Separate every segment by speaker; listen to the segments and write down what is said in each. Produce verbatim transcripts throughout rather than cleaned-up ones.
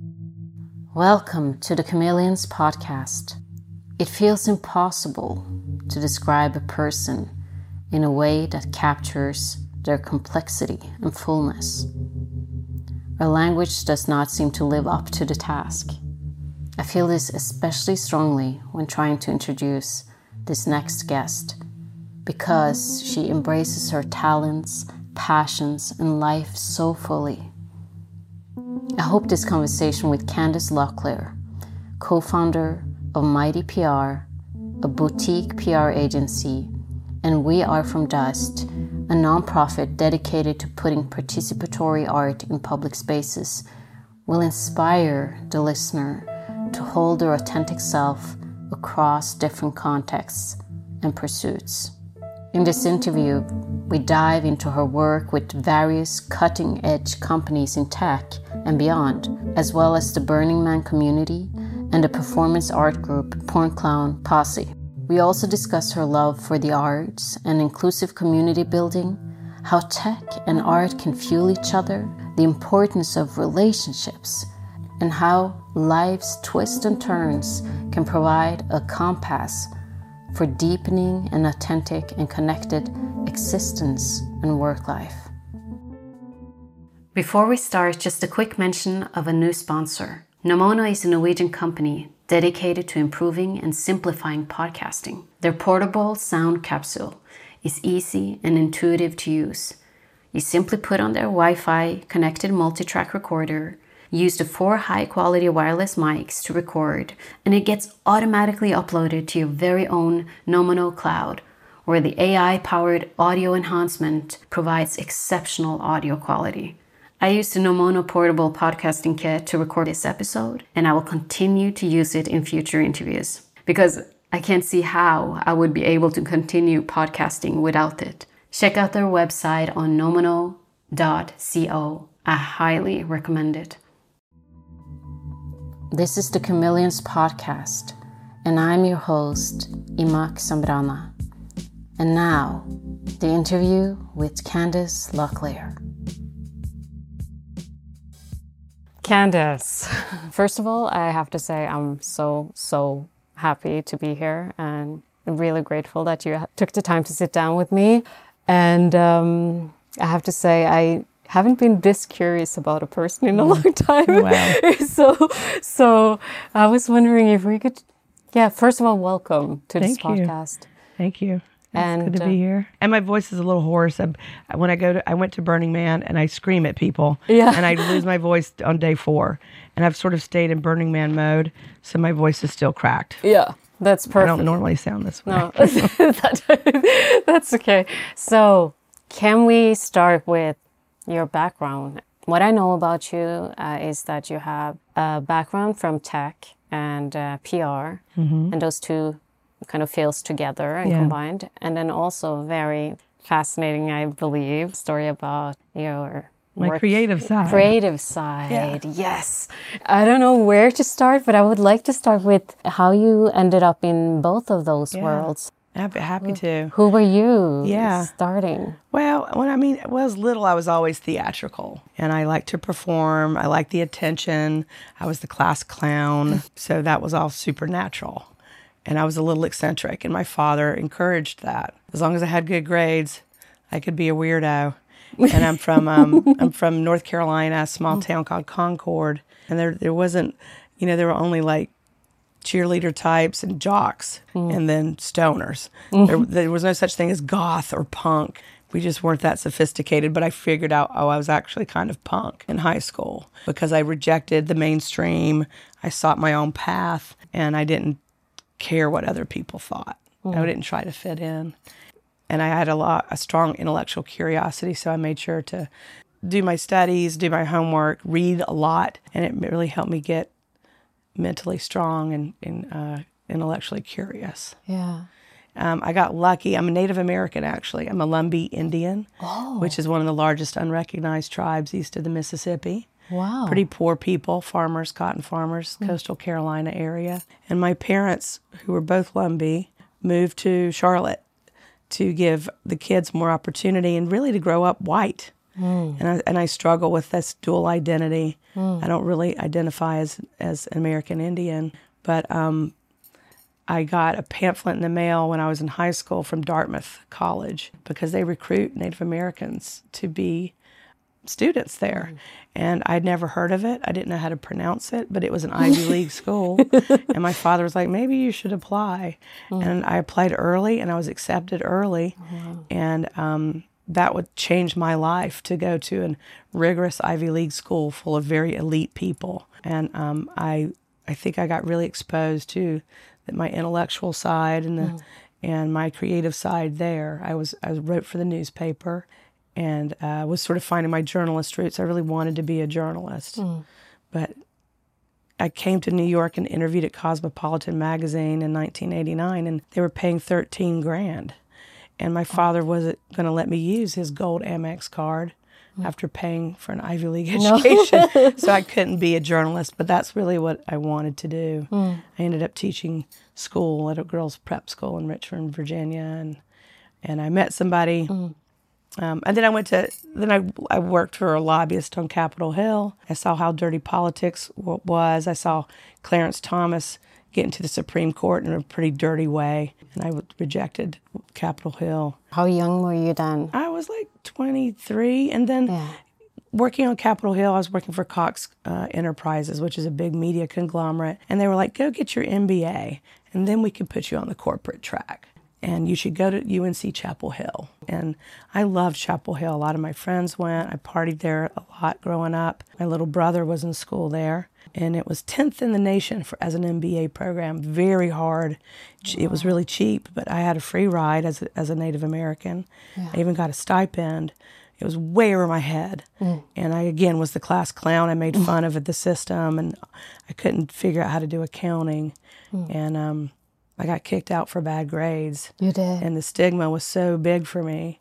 Speaker 1: Welcome to the Chameleons podcast. It feels impossible to describe a person in a way that captures their complexity and fullness. Our language does not seem to live up to the task. I feel this especially strongly when trying to introduce this next guest, because she embraces her talents, passions, and life so fully. I hope this conversation with Candace Locklear, co-founder of Mighty P R, a boutique P R agency, and We Are From Dust, a nonprofit dedicated to putting participatory art in public spaces, will inspire the listener to hold their authentic self across different contexts and pursuits. In this interview, we dive into her work with various cutting-edge companies in tech and beyond, as well as the Burning Man community and the performance art group Porn Clown Posse. We also discuss her love for the arts and inclusive community building, how tech and art can fuel each other, the importance of relationships, and how life's twists and turns can provide a compass for deepening an authentic and connected existence and work life. Before we start, just a quick mention of a new sponsor. Nomono is a Norwegian company dedicated to improving and simplifying podcasting. Their portable sound capsule is easy and intuitive to use. You simply put on their Wi-Fi connected multi-track recorder, use the four high-quality wireless mics to record, and it gets automatically uploaded to your very own Nomono cloud, where the A I-powered audio enhancement provides exceptional audio quality. I used the Nomono portable podcasting kit to record this episode, and I will continue to use it in future interviews, because I can't see how I would be able to continue podcasting without it. Check out their website on nomono dot co. I highly recommend it. This is the Chameleons podcast, and I'm your host, Imak Sambrana. And now, the interview with Candace Locklear. Candace, first of all, I have to say I'm so, so happy to be here, and I'm really grateful that you took the time to sit down with me. And um, I have to say, I haven't been this curious about a person in a long time.
Speaker 2: Wow.
Speaker 1: so, so I was wondering if we could, yeah, first of all, welcome to
Speaker 2: Thank
Speaker 1: this podcast.
Speaker 2: You. Thank you. It's
Speaker 1: and,
Speaker 2: good to
Speaker 1: uh,
Speaker 2: be here. And my voice is a little hoarse. I'm, when I go to, I went to Burning Man and I scream at people.
Speaker 1: Yeah.
Speaker 2: And I lose my voice on day four. And I've sort of stayed in Burning Man mode, so my voice is still cracked.
Speaker 1: Yeah, that's perfect.
Speaker 2: I don't normally sound this way.
Speaker 1: No, that's okay. So, can we start with your background? What I know about you uh, is that you have a background from tech and uh, P R, mm-hmm. and those two kind of fields together and
Speaker 2: yeah.
Speaker 1: combined. And then also very fascinating, I believe, story about your
Speaker 2: My
Speaker 1: work,
Speaker 2: creative side.
Speaker 1: Creative side,
Speaker 2: yeah.
Speaker 1: Yes. I don't know where to start, but I would like to start with how you ended up in both of those
Speaker 2: yeah.
Speaker 1: worlds.
Speaker 2: Happy, happy to.
Speaker 1: Who were you
Speaker 2: yeah.
Speaker 1: starting?
Speaker 2: Well, when I mean, when I was little, I was always theatrical. And I liked to perform. I liked the attention. I was the class clown. So that was all supernatural. And I was a little eccentric. And my father encouraged that. As long as I had good grades, I could be a weirdo. And I'm from um, I'm from North Carolina, a small town called Concord. And there there wasn't, you know, there were only like cheerleader types and jocks mm. and then stoners. Mm. There, there was no such thing as goth or punk. We just weren't that sophisticated, but I figured out, oh, I was actually kind of punk in high school because I rejected the mainstream. I sought my own path, and I didn't care what other people thought. Mm. I didn't try to fit in. And I had a lot, a strong intellectual curiosity, so I made sure to do my studies, do my homework, read a lot, and it really helped me get mentally strong and, and uh, intellectually curious.
Speaker 1: Yeah.
Speaker 2: Um, I got lucky. I'm a Native American, actually. I'm a Lumbee Indian,
Speaker 1: oh.
Speaker 2: which is one of the largest unrecognized tribes east of the Mississippi.
Speaker 1: Wow.
Speaker 2: Pretty poor people, farmers, cotton farmers, mm. coastal Carolina area. And my parents, who were both Lumbee, moved to Charlotte to give the kids more opportunity and really to grow up white. Mm. And I and I struggle with this dual identity. Mm. I don't really identify as as an American Indian, but um, I got a pamphlet in the mail when I was in high school from Dartmouth College because they recruit Native Americans to be students there. Mm. And I'd never heard of it. I didn't know how to pronounce it, but it was an Ivy League school. And my father was like, maybe you should apply. Mm. And I applied early, and I was accepted early. Mm. And um, that would change my life to go to a rigorous Ivy League school full of very elite people. And um, I I think I got really exposed to my intellectual side and the, mm. and my creative side there. I was I wrote for the newspaper, and uh, was sort of finding my journalist roots. I really wanted to be a journalist. Mm. But I came to New York and interviewed at Cosmopolitan magazine in nineteen eighty-nine, and they were paying thirteen grand. And my father wasn't going to let me use his gold Amex card mm. after paying for an Ivy League education. No. So I couldn't be a journalist, but that's really what I wanted to do. Mm. I ended up teaching school at a girls' prep school in Richmond, Virginia, and and I met somebody. Mm. Um, and then I went to, then I, I worked for a lobbyist on Capitol Hill. I saw how dirty politics w- was. I saw Clarence Thomas get into the Supreme Court in a pretty dirty way. And I w- rejected Capitol Hill.
Speaker 1: How young were you then?
Speaker 2: I was like twenty-three. And then yeah. working on Capitol Hill, I was working for Cox uh, Enterprises, which is a big media conglomerate. And they were like, go get your M B A, and then we can put you on the corporate track. And you should go to U N C Chapel Hill. And I loved Chapel Hill. A lot of my friends went. I partied there a lot growing up. My little brother was in school there. And it was tenth in the nation for as an M B A program. Very hard. Wow. It was really cheap, but I had a free ride as a, as a Native American. Yeah. I even got a stipend. It was way over my head. Mm. And I, again, was the class clown. I made fun of the system, and I couldn't figure out how to do accounting. Mm. And um, I got kicked out for bad grades.
Speaker 1: You did?
Speaker 2: And the stigma was so big for me.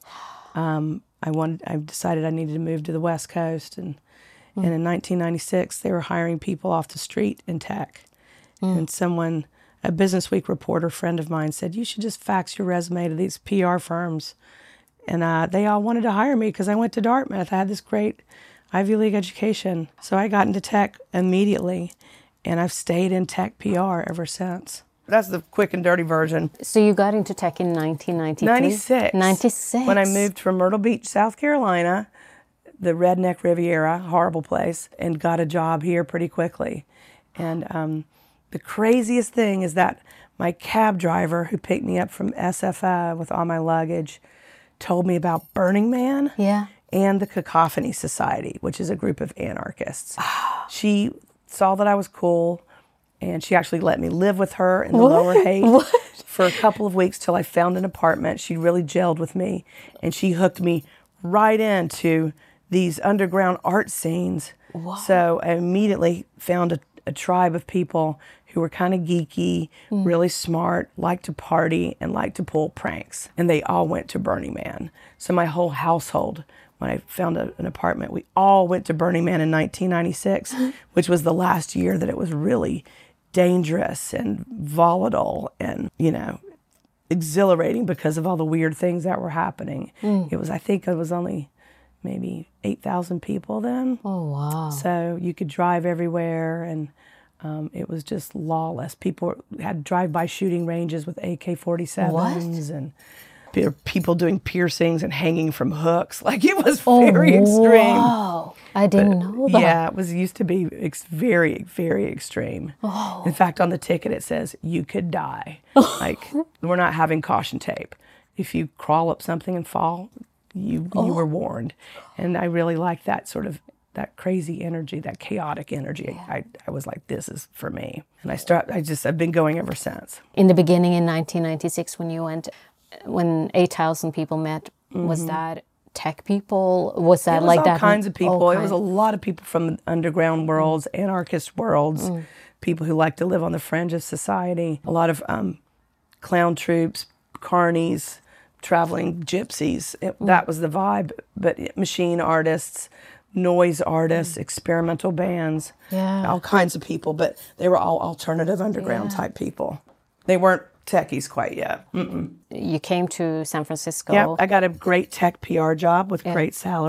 Speaker 2: Um, I wanted. I decided I needed to move to the West Coast. And, mm. and in nineteen ninety-six, they were hiring people off the street in tech. Mm. And someone, a Business Week reporter friend of mine, said, you should just fax your resume to these P R firms. And uh, they all wanted to hire me because I went to Dartmouth. I had this great Ivy League education. So I got into tech immediately. And I've stayed in tech P R ever since. That's the quick and dirty version.
Speaker 1: So you got into tech in nineteen ninety-three?
Speaker 2: ninety-six.
Speaker 1: ninety-six.
Speaker 2: When I moved from Myrtle Beach, South Carolina, the Redneck Riviera, horrible place, and got a job here pretty quickly. And um, the craziest thing is that my cab driver who picked me up from S F O with all my luggage told me about Burning Man
Speaker 1: yeah.
Speaker 2: and the Cacophony Society, which is a group of anarchists. She saw that I was cool, and she actually let me live with her in the what? Lower Haight what? for a couple of weeks till I found an apartment. She really gelled with me, and she hooked me right into these underground art scenes. Wow. So I immediately found a, a tribe of people who were kind of geeky, mm. really smart, liked to party, and liked to pull pranks. And they all went to Burning Man. So my whole household, when I found a, an apartment, we all went to Burning Man in nineteen ninety-six, which was the last year that it was really dangerous and volatile and, you know, exhilarating because of all the weird things that were happening. Mm. It was, I think it was only maybe eight thousand people then.
Speaker 1: Oh, wow.
Speaker 2: So you could drive everywhere, and um, it was just lawless. People had drive-by shooting ranges with A K forty-sevens. What? And people doing piercings and hanging from hooks. Like, it was very oh, extreme.
Speaker 1: Wow. I didn't but, know that.
Speaker 2: Yeah, it was used to be ex- very, very extreme. Oh. In fact, on the ticket it says, you could die. Like, we're not having caution tape. If you crawl up something and fall, you oh. you were warned. And I really liked that sort of, that crazy energy, that chaotic energy. Yeah. I, I was like, this is for me. And I start, I just, I've been going ever since.
Speaker 1: In the beginning in nineteen ninety-six when you went, when eight thousand people met, mm-hmm. was that tech people? Was that
Speaker 2: it was
Speaker 1: like
Speaker 2: all
Speaker 1: that?
Speaker 2: all kinds of people.
Speaker 1: Oh,
Speaker 2: it was a lot of people from underground worlds, mm. anarchist worlds, mm. people who like to live on the fringe of society. A lot of um, clown troupes, carnies, traveling gypsies. It, mm. That was the vibe. But machine artists, noise artists, mm. experimental bands, yeah. all kinds of people. But they were all alternative underground yeah. type people. They weren't techies quite yet. Mm-mm.
Speaker 1: You came to San Francisco.
Speaker 2: Yeah, I got a great tech P R job with yeah. great salary.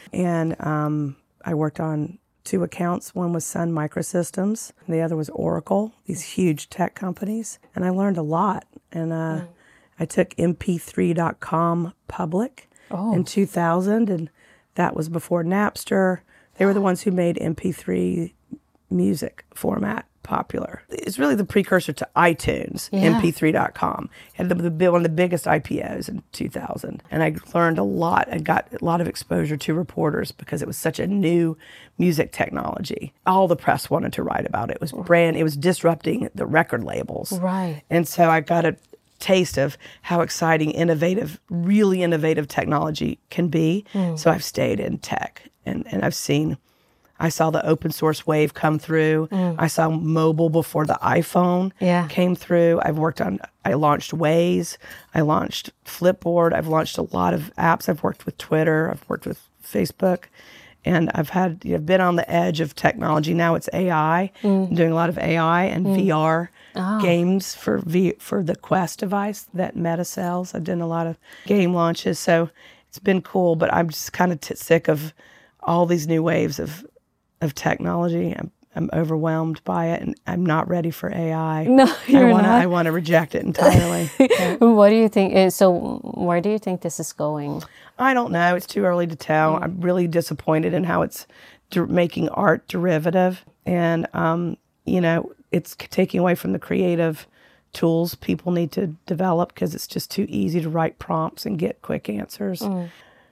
Speaker 2: And um, I worked on two accounts. One was Sun Microsystems, and the other was Oracle, these huge tech companies. And I learned a lot. And uh, mm. I took M P three dot com public oh. in two thousand, and that was before Napster. They were the ones who made M P three music format popular. It's really the precursor to iTunes, yeah. M P three dot com. Had the, the, one of the biggest I P Os in two thousand. And I learned a lot and got a lot of exposure to reporters because it was such a new music technology. All the press wanted to write about it. It was brand, it was disrupting the record labels.
Speaker 1: Right.
Speaker 2: And so I got a taste of how exciting, innovative, really innovative technology can be. Mm. So I've stayed in tech and, and I've seen I saw the open source wave come through. Mm. I saw mobile before the iPhone yeah. came through. I've worked on, I launched Waze. I launched Flipboard. I've launched a lot of apps. I've worked with Twitter. I've worked with Facebook. And I've had, you know, been on the edge of technology. Now it's A I. Mm. I'm doing a lot of A I and mm. V R oh. games for v, for the Quest device that Meta sells. I've done a lot of game launches. So it's been cool, but I'm just kind of t- sick of all these new waves of of technology. I'm, I'm overwhelmed by it, and I'm not ready for A I.
Speaker 1: No, you're
Speaker 2: I wanna,
Speaker 1: not.
Speaker 2: I want to reject it entirely.
Speaker 1: What do you think? So where do you think this is going?
Speaker 2: I don't know. It's too early to tell. Mm. I'm really disappointed in how it's de- making art derivative. And, um, you know, it's taking away from the creative tools people need to develop because it's just too easy to write prompts and get quick answers. Mm.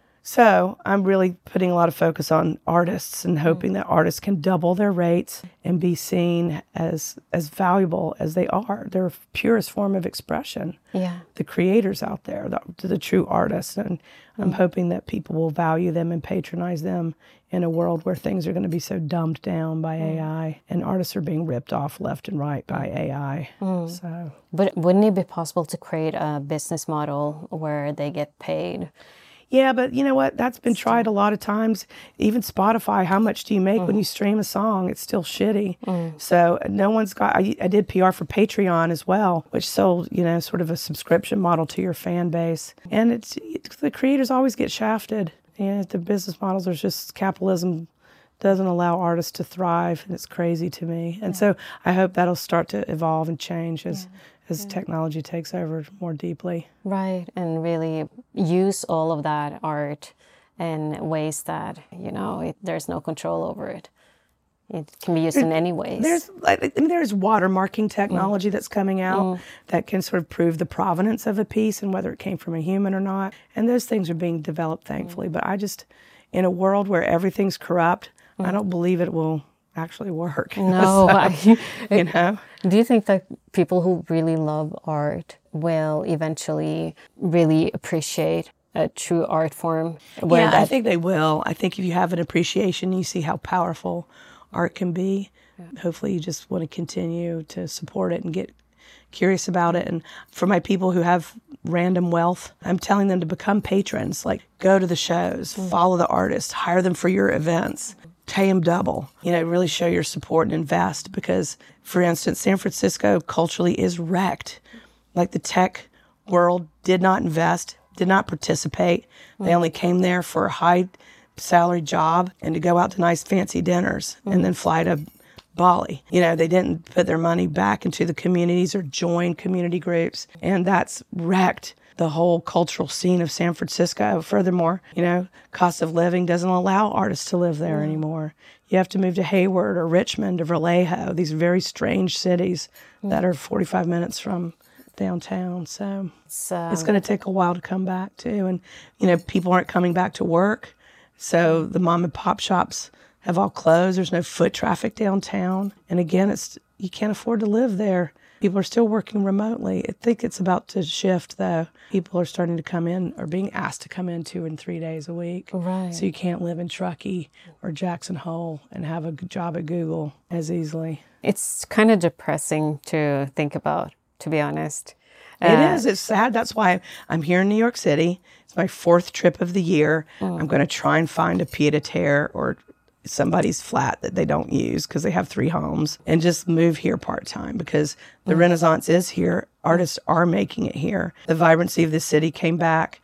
Speaker 2: So I'm really putting a lot of focus on artists and hoping that artists can double their rates and be seen as as valuable as they are. They're a purest form of expression. Yeah. The creators out there, the, the true artists. And mm. I'm hoping that people will value them and patronize them in a world where things are going to be so dumbed down by mm. A I and artists are being ripped off left and right by A I. Mm. So,
Speaker 1: but wouldn't it be possible to create a business model where they get paid?
Speaker 2: Yeah, but you know what? That's been tried a lot of times. Even Spotify, how much do you make mm. when you stream a song? It's still shitty. Mm. So no one's got, I, I did P R for Patreon as well, which sold, you know, sort of a subscription model to your fan base. And it's, it's the creators always get shafted. And the business models are just, capitalism doesn't allow artists to thrive. And it's crazy to me. And yeah. so I hope that'll start to evolve and change as yeah. as yeah. technology takes over more deeply.
Speaker 1: Right, and really use all of that art in ways that, you know, it, there's no control over it. It can be used there, in any ways.
Speaker 2: There's I mean, there's watermarking technology mm. that's coming out mm. that can sort of prove the provenance of a piece and whether it came from a human or not. And those things are being developed, thankfully. Mm. But I just, in a world where everything's corrupt, mm. I don't believe it will actually work.
Speaker 1: No,
Speaker 2: so,
Speaker 1: I,
Speaker 2: you know.
Speaker 1: Do you think that people who really love art will eventually really appreciate a true art form?
Speaker 2: Where yeah, that... I think they will. I think if you have an appreciation, you see how powerful art can be. Yeah. Hopefully you just want to continue to support it and get curious about it. And for my people who have random wealth, I'm telling them to become patrons. Like, go to the shows, mm. follow the artists, hire them for your events. Pay them double, you know, really show your support and invest because, for instance, San Francisco culturally is wrecked. Like the tech world did not invest, did not participate. Mm. They only came there for a high salary job and to go out to nice fancy dinners mm. and then fly to Bali. You know, they didn't put their money back into the communities or join community groups. And that's wrecked the whole cultural scene of San Francisco. Furthermore, you know, cost of living doesn't allow artists to live there mm. anymore. You have to move to Hayward or Richmond or Vallejo, these very strange cities mm. that are forty-five minutes from downtown. So it's, um, it's going to take a while to come back too. And, you know, people aren't coming back to work. So the mom and pop shops have all closed. There's no foot traffic downtown. And again, it's you can't afford to live there. People are still working remotely. I think it's about to shift, though. People are starting to come in or being asked to come in two and three days a week. Right. So you can't live in Truckee or Jackson Hole and have a job at Google as easily.
Speaker 1: It's kind of depressing to think about, to be honest.
Speaker 2: It uh, is. It's sad. That's why I'm here in New York City. It's my fourth trip of the year. Mm. I'm going to try and find a pied-à-terre or somebody's flat that they don't use because they have three homes and just move here part-time because the mm-hmm. Renaissance is here. Artists are making it here. The vibrancy of the city came back.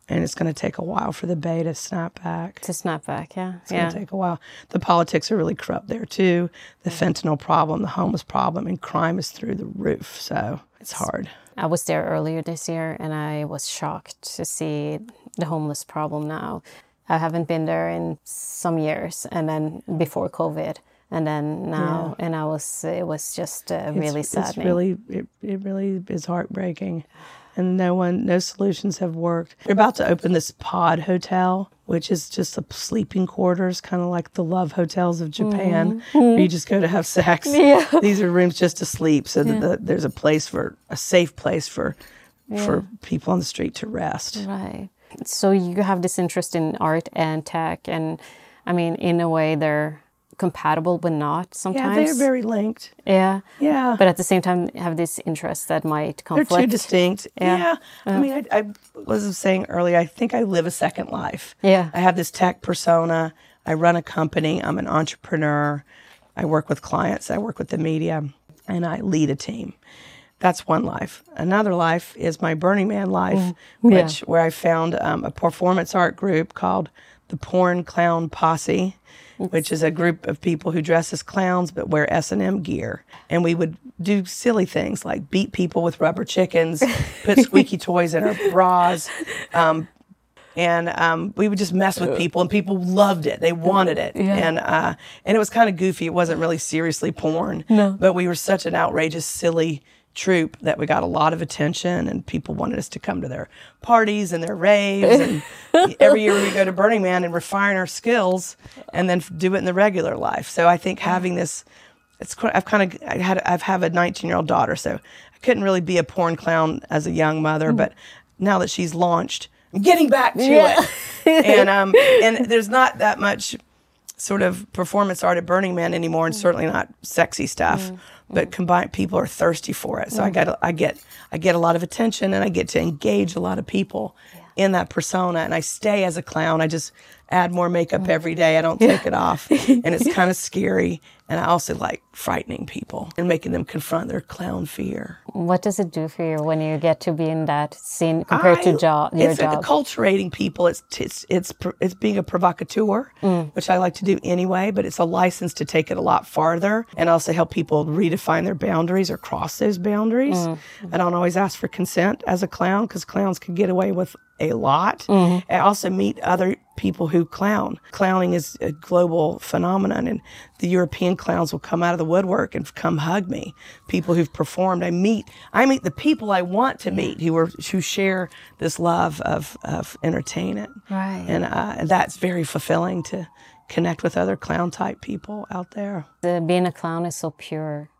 Speaker 2: And it's going to take a while for the Bay to snap back.
Speaker 1: To snap back, yeah.
Speaker 2: It's
Speaker 1: yeah.
Speaker 2: going to take a while. The politics are really corrupt there, too. The fentanyl problem, the homeless problem, and crime is through the roof. So it's hard.
Speaker 1: I was there earlier this year, and I was shocked to see the homeless problem now. I haven't been there in some years, and then before COVID, and then now, yeah. and I was, it was just uh, really
Speaker 2: it's,
Speaker 1: saddening.
Speaker 2: It's really, it, it really is heartbreaking. And no one, no solutions have worked. They're about to open this pod hotel, which is just a sleeping quarters, kind of like the love hotels of Japan, mm-hmm. where you just go to have sex. Yeah. These are rooms just to sleep, so yeah. that the, there's a place for, a safe place for, yeah. for people on the street to rest.
Speaker 1: Right. So you have this interest in art and tech, and I mean, in a way, they're compatible but not sometimes.
Speaker 2: Yeah, they're very linked.
Speaker 1: Yeah.
Speaker 2: Yeah.
Speaker 1: But at the same time have this interest that might conflict.
Speaker 2: They're too distinct. Yeah. yeah.
Speaker 1: Uh,
Speaker 2: I mean, I, I was saying earlier, I think I live a second life.
Speaker 1: Yeah.
Speaker 2: I have this tech persona. I run a company. I'm an entrepreneur. I work with clients. I work with the media. And I lead a team. That's one life. Another life is my Burning Man life, mm. yeah. which where I found um, a performance art group called the Porn Clown Posse, which is a group of people who dress as clowns but wear S and M gear. And we would do silly things like beat people with rubber chickens, put squeaky toys in our bras, um, and um, we would just mess with people, and people loved it. They wanted it. Yeah. And uh, and it was kind of goofy. It wasn't really seriously porn,
Speaker 1: no.
Speaker 2: but we were such an outrageous, silly troupe that we got a lot of attention, and people wanted us to come to their parties and their raves. And every year we go to Burning Man and refine our skills and then do it in the regular life. So I think having this, it's I've kind of I had I've have a nineteen year old daughter, so I couldn't really be a porn clown as a young mother, but now that she's launched, I'm getting back to
Speaker 1: yeah.
Speaker 2: it. And um and there's not that much sort of performance art at Burning Man anymore, and certainly not sexy stuff. Mm. But combined, people are thirsty for it. So mm. I get, I get, I get a lot of attention, and I get to engage a lot of people yeah. in that persona. And I stay as a clown. I just add more makeup mm. every day. I don't take yeah. it off, and it's kind of scary. And I also like frightening people and making them confront their clown fear.
Speaker 1: What does it do for you when you get to be in that scene compared I, to job, your
Speaker 2: it's
Speaker 1: job?
Speaker 2: It's acculturating people. It's it's it's it's being a provocateur, mm. which I like to do anyway. But it's a license to take it a lot farther and also help people redefine their boundaries or cross those boundaries. Mm. I don't always ask for consent as a clown, because clowns can get away with a lot. Mm-hmm. I also meet other people who clown. Clowning is a global phenomenon, and the European clowns will come out of the woodwork and come hug me. People who've performed, I meet. I meet the people I want to meet, who are who share this love of of entertainment.
Speaker 1: Right,
Speaker 2: and uh, that's very fulfilling to connect with other clown type people out there.
Speaker 1: The, being a clown is so pure.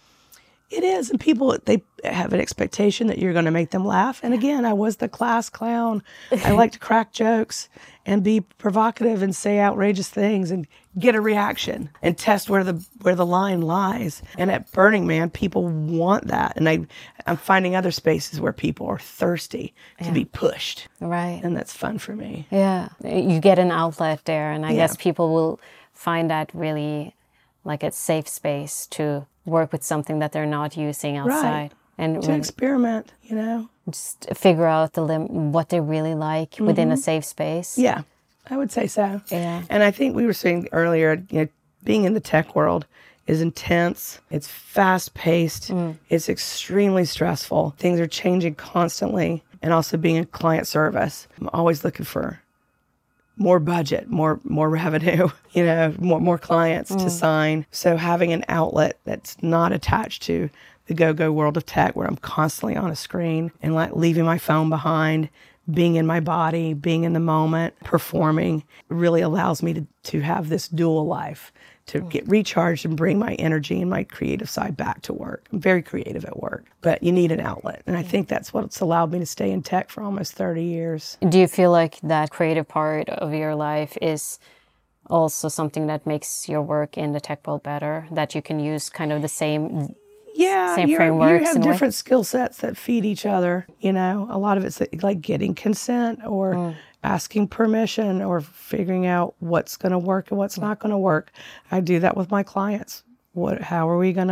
Speaker 2: It is, and people, they have an expectation that you're going to make them laugh. And again, I was the class clown. I like to crack jokes and be provocative and say outrageous things and get a reaction and test where the where the line lies. And at Burning Man, people want that. And I, I'm finding other spaces where people are thirsty to yeah. be pushed.
Speaker 1: Right.
Speaker 2: And that's fun for me.
Speaker 1: Yeah. You get an outlet there, and I
Speaker 2: yeah.
Speaker 1: guess people will find that really like a safe space to work with something that they're not using outside.
Speaker 2: Right.
Speaker 1: And
Speaker 2: to experiment, you know.
Speaker 1: Just figure out the lim- what they really like mm-hmm. within a safe space.
Speaker 2: Yeah, I would say so.
Speaker 1: Yeah.
Speaker 2: And I think we were saying earlier, you know, being in the tech world is intense. It's fast-paced. Mm. It's extremely stressful. Things are changing constantly. And also being in client service, I'm always looking for more budget, more more revenue, you know, more more clients mm. to sign. So having an outlet that's not attached to the go-go world of tech, where I'm constantly on a screen and like leaving my phone behind, being in my body, being in the moment, performing, really allows me to, to have this dual life, to get recharged and bring my energy and my creative side back to work. I'm very creative at work, but you need an outlet. And I think that's what's allowed me to stay in tech for almost thirty years.
Speaker 1: Do you feel like that creative part of your life is also something that makes your work in the tech world better, that you can use kind of the same
Speaker 2: yeah,
Speaker 1: same
Speaker 2: you're,
Speaker 1: frameworks?
Speaker 2: You have different skill sets that feed each other, you know. A lot of it's like getting consent or mm. asking permission or figuring out what's going to work and what's not going to work. I do that with my clients. What, how are we going to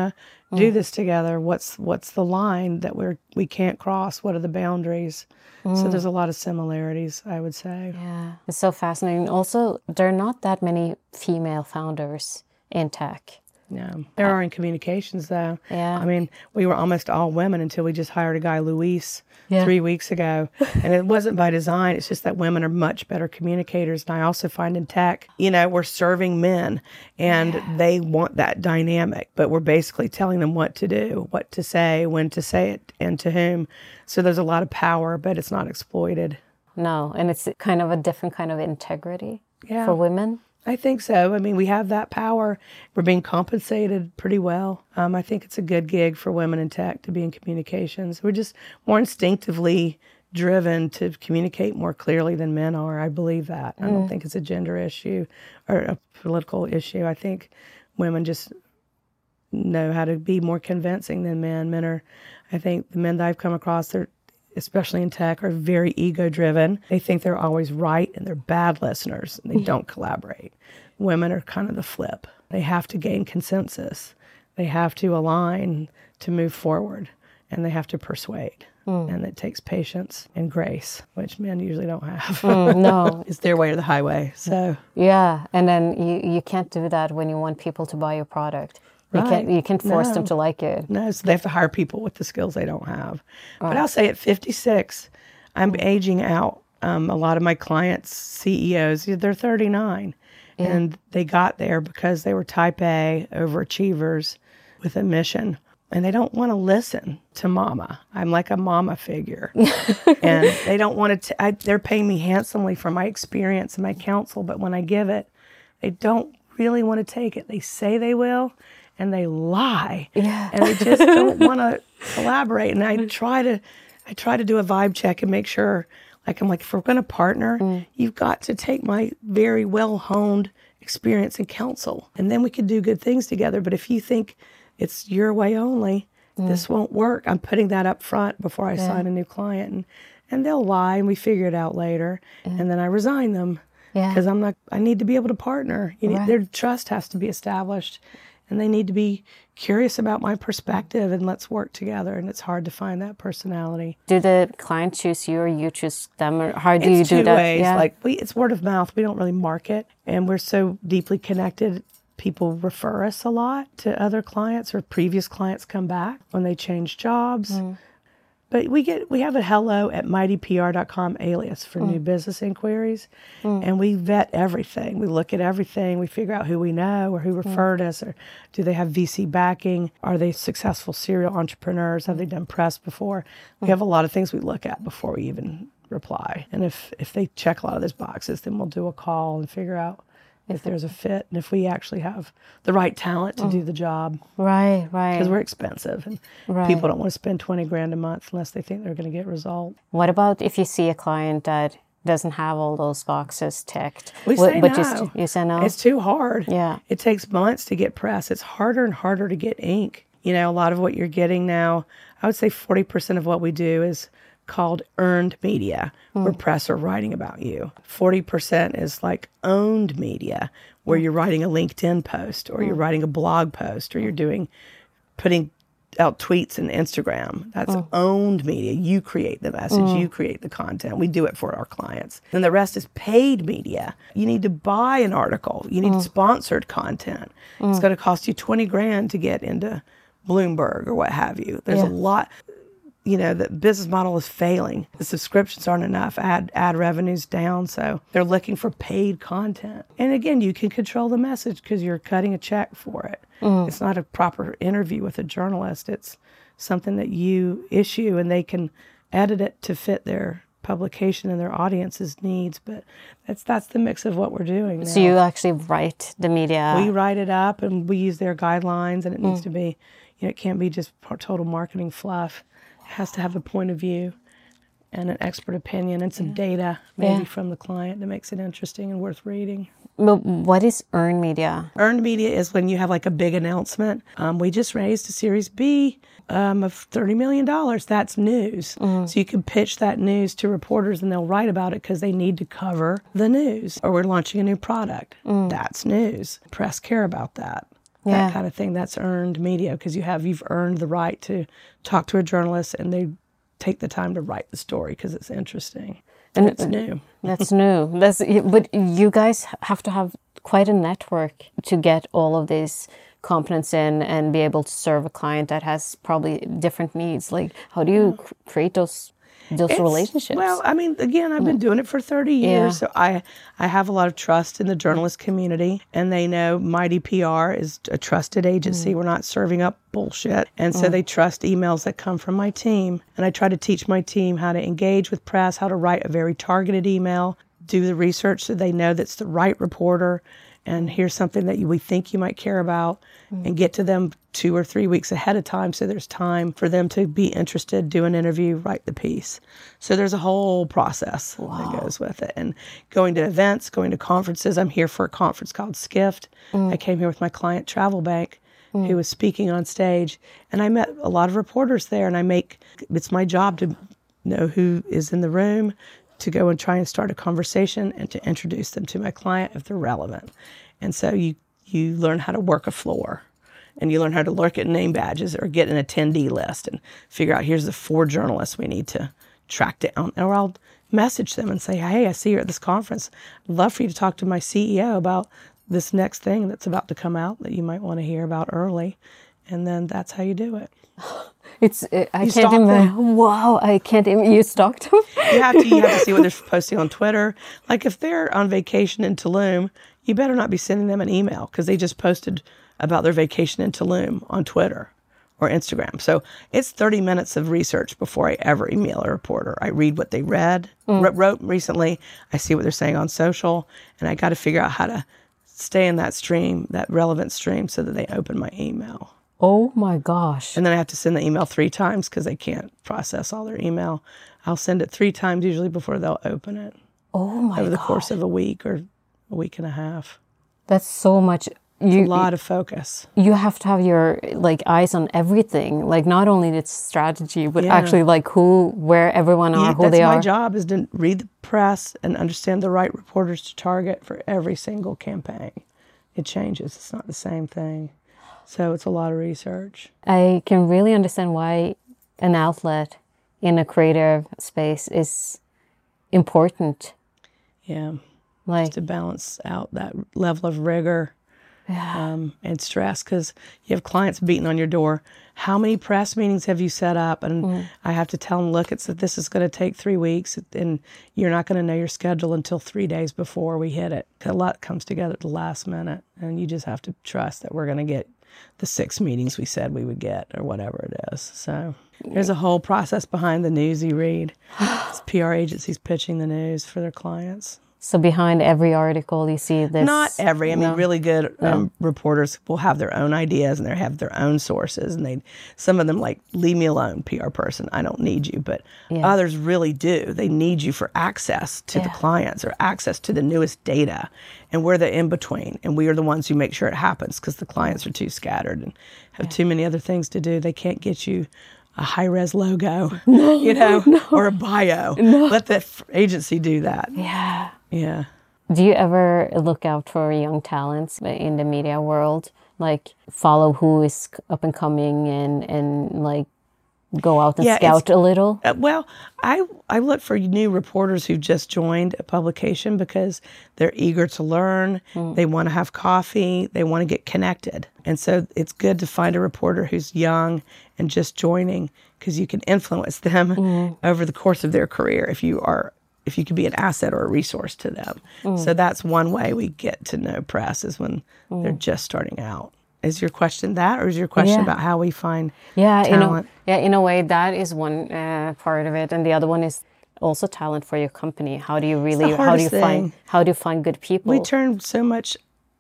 Speaker 2: do this together. What's what's the line that we're we can't cross? What are the boundaries? Mm. So there's a lot of similarities, I would say.
Speaker 1: Yeah, it's so fascinating. Also, there are not that many female founders in tech.
Speaker 2: Yeah, there are in communications, though.
Speaker 1: Yeah.
Speaker 2: I mean, we were almost all women until we just hired a guy, Luis,
Speaker 1: yeah.
Speaker 2: three weeks ago. And it wasn't by design. It's just that women are much better communicators. And I also find in tech, you know, we're serving men and yeah. they want that dynamic, but we're basically telling them what to do, what to say, when to say it, and to whom. So there's a lot of power, but it's not exploited.
Speaker 1: No, and it's kind of a different kind of integrity
Speaker 2: yeah.
Speaker 1: for women.
Speaker 2: I think so. I mean, we have that power. We're being compensated pretty well. Um, I think it's a good gig for women in tech to be in communications. We're just more instinctively driven to communicate more clearly than men are. I believe that. Mm. I don't think it's a gender issue or a political issue. I think women just know how to be more convincing than men. Men are, I think the men that I've come across, they're especially in tech, are very ego-driven. They think they're always right, and they're bad listeners, and they don't collaborate. Women are kind of the flip. They have to gain consensus. They have to align to move forward, and they have to persuade. Mm. And it takes patience and grace, which men usually don't have.
Speaker 1: Mm, no.
Speaker 2: It's their way or the highway. So
Speaker 1: yeah, and then you, you can't do that when you want people to buy your product. You
Speaker 2: right.
Speaker 1: can't you can't force
Speaker 2: no.
Speaker 1: them to like it.
Speaker 2: No, so they have to hire people with the skills they don't have. Oh. But I'll say at fifty-six, I'm mm. aging out. Um, a lot of my clients, C E Os, they're thirty-nine. Yeah. And they got there because they were type A overachievers with a mission. And they don't want to listen to mama. I'm like a mama figure. And they don't want to, t- I, they're paying me handsomely for my experience and my counsel. But when I give it, they don't really want to take it. They say they will. And they lie,
Speaker 1: yeah.
Speaker 2: and they just don't want to collaborate. And I try to, I try to do a vibe check and make sure, like I'm like, if we're going to partner, mm. you've got to take my very well honed experience and counsel, and then we can do good things together. But if you think it's your way only, mm. this won't work. I'm putting that up front before I yeah. sign a new client, and and they'll lie, and we figure it out later, yeah. and then I resign them because yeah. I'm not. I need to be able to partner. You right. need, their trust has to be established. And they need to be curious about my perspective, and let's work together. And it's hard to find that personality.
Speaker 1: Do the client choose you, or you choose them, or how do
Speaker 2: it's
Speaker 1: you do that?
Speaker 2: Two ways.
Speaker 1: Yeah.
Speaker 2: Like we, it's word of mouth. We don't really market, and we're so deeply connected. People refer us a lot to other clients, or previous clients come back when they change jobs. Mm. But we get we have a hello at mighty P R dot com alias for mm. new business inquiries. Mm. And we vet everything. We look at everything. We figure out who we know or who referred mm. us, or do they have V C backing? Are they successful serial entrepreneurs? Have they done press before? We mm. have a lot of things we look at before we even reply. And if, if they check a lot of those boxes, then we'll do a call and figure out if there's a fit and if we actually have the right talent to mm. do the job.
Speaker 1: Right, right.
Speaker 2: Because we're expensive, and
Speaker 1: right.
Speaker 2: people don't want to spend twenty grand a month unless they think they're going to get result.
Speaker 1: What about if you see a client that doesn't have all those boxes ticked?
Speaker 2: We
Speaker 1: what,
Speaker 2: say
Speaker 1: but
Speaker 2: no.
Speaker 1: You, you say no?
Speaker 2: It's too hard.
Speaker 1: Yeah.
Speaker 2: It takes months to get press. It's harder and harder to get ink. You know, a lot of what you're getting now, I would say forty percent of what we do is called earned media, mm. where press are writing about you. forty percent is like owned media, where mm. you're writing a LinkedIn post, or mm. you're writing a blog post, or you're doing, putting out tweets and Instagram. That's mm. owned media. You create the message, mm. you create the content. We do it for our clients. And the rest is paid media. You need to buy an article. You need mm. sponsored content. Mm. It's going to cost you twenty grand to get into Bloomberg or what have you. There's yeah. a lot. You know, the business model is failing. The subscriptions aren't enough. Ad ad revenue's down, so they're looking for paid content. And again, you can control the message because you're cutting a check for it. Mm. It's not a proper interview with a journalist. It's something that you issue, and they can edit it to fit their publication and their audience's needs. But that's that's the mix of what we're doing now.
Speaker 1: So you actually write the media?
Speaker 2: We write it up, and we use their guidelines, and it needs mm. to be, you know, it can't be just total marketing fluff. Has to have a point of view and an expert opinion and some yeah. data maybe yeah. from the client that makes it interesting and worth reading.
Speaker 1: But what is earned media?
Speaker 2: Earned media is when you have like a big announcement. Um, we just raised a Series B um, of thirty million dollars. That's news. Mm. So you can pitch that news to reporters, and they'll write about it because they need to cover the news. Or we're launching a new product. Mm. That's news. Press care about that. that
Speaker 1: Yeah.
Speaker 2: kind of thing. That's earned media because you have you've earned the right to talk to a journalist and they take the time to write the story because it's interesting and it's new.
Speaker 1: That's new. That's but you guys have to have quite a network to get all of this competence in and be able to serve a client that has probably different needs. Like, how do you c- create those those
Speaker 2: It's-
Speaker 1: relationships?
Speaker 2: Well, I mean, again, I've been doing it for thirty years,
Speaker 1: Yeah.
Speaker 2: so I I have a lot of trust in the journalist community, and they know Mighty P R is a trusted agency. We're not serving up bullshit, and so they trust emails that come from my team. And I try to teach my team how to engage with press, how to write a very targeted email, do the research so they know that's the right reporter, and here's something that you, we think you might care about, and get to them two or three weeks ahead of time so there's time for them to be interested, do an interview, write the piece. So there's a whole process that goes with it. And going to events, going to conferences. I'm here for a conference called Skift. I came here with my client Travel Bank, who was speaking on stage, and I met a lot of reporters there, and I make, it's my job to know who is in the room, to go and try and start a conversation and to introduce them to my client if they're relevant. And so you you learn how to work a floor, and you learn how to look at name badges or get an attendee list and figure out here's the four journalists we need to track down. Or I'll message them and say, hey, I see you're at this conference. I'd love for you to talk to my C E O about this next thing that's about to come out that you might want to hear about early. And then that's how you do it.
Speaker 1: It's uh, I
Speaker 2: You
Speaker 1: can't
Speaker 2: stalk
Speaker 1: even.
Speaker 2: them.
Speaker 1: Wow, I can't even. You stalked them.
Speaker 2: You have to you have to see what they're posting on Twitter. Like if they're on vacation in Tulum, you better not be sending them an email because they just posted about their vacation in Tulum on Twitter or Instagram. So it's thirty minutes of research before I ever email a reporter. I read what they read, wr- wrote recently. I see what they're saying on social, and I got to figure out how to stay in that stream, that relevant stream, so that they open my email.
Speaker 1: Oh my gosh.
Speaker 2: And then I have to send the email three times because they can't process all their email. I'll send it three times usually before they'll open it
Speaker 1: Oh my
Speaker 2: over the
Speaker 1: gosh.
Speaker 2: course of a week or a week and a half.
Speaker 1: That's so much.
Speaker 2: A
Speaker 1: You
Speaker 2: lot of focus.
Speaker 1: you have to have your like eyes on everything. Like not only the strategy, but
Speaker 2: Yeah.
Speaker 1: actually like who, where everyone are,
Speaker 2: Yeah,
Speaker 1: who
Speaker 2: that's
Speaker 1: they
Speaker 2: my
Speaker 1: are.
Speaker 2: job is to read the press and understand the right reporters to target for every single campaign. It changes. It's not the same thing. So it's a lot of research.
Speaker 1: I can really understand why an outlet in a creative space is important.
Speaker 2: Yeah.
Speaker 1: Like
Speaker 2: To balance out that level of rigor um, and stress because you have clients beating on your door. How many press meetings have you set up? And I have to tell them, look, it's that this is going to take three weeks and you're not going to know your schedule until three days before we hit it. A lot comes together at the last minute, and you just have to trust that we're going to get the six meetings we said we would get or whatever it is. So there's a whole process behind the news you read. It's P R agencies pitching the news for their clients.
Speaker 1: so behind every article you see this.
Speaker 2: Not every. I mean,
Speaker 1: No.
Speaker 2: really good um, reporters will have their own ideas and they have their own sources, and they some of them like leave me alone, P R person. I don't need you, but
Speaker 1: Yeah.
Speaker 2: others really do. They need you for access to the
Speaker 1: Yeah.
Speaker 2: clients or access to the newest data, and we're the in between, and we are the ones who make sure it happens because the clients are too scattered and have too many other things to do. They can't get you a high-res logo, you know, or a bio. Let the f- agency do that.
Speaker 1: Yeah.
Speaker 2: Yeah.
Speaker 1: Do you ever look out for young talents in the media world? Like follow who is up and coming and, and like go out and
Speaker 2: Yeah, it's-
Speaker 1: scout a little?
Speaker 2: Uh, well, I I look for new reporters who've just joined a publication because they're eager to learn. They want to have coffee. They want to get connected. And so it's good to find a reporter who's young and just joining because you can influence them over the course of their career if you are if you can be an asset or a resource to them. So that's one way we get to know press is when they're just starting out. Is your question that, or is your question
Speaker 1: Yeah.
Speaker 2: about how we find
Speaker 1: Yeah, you know,
Speaker 2: talent?
Speaker 1: yeah, in a way that is one uh, part of it, and the other one is also talent for your company. How do you really? How do you
Speaker 2: hardest
Speaker 1: find?
Speaker 2: thing.
Speaker 1: How do you find good people?
Speaker 2: We turn so much,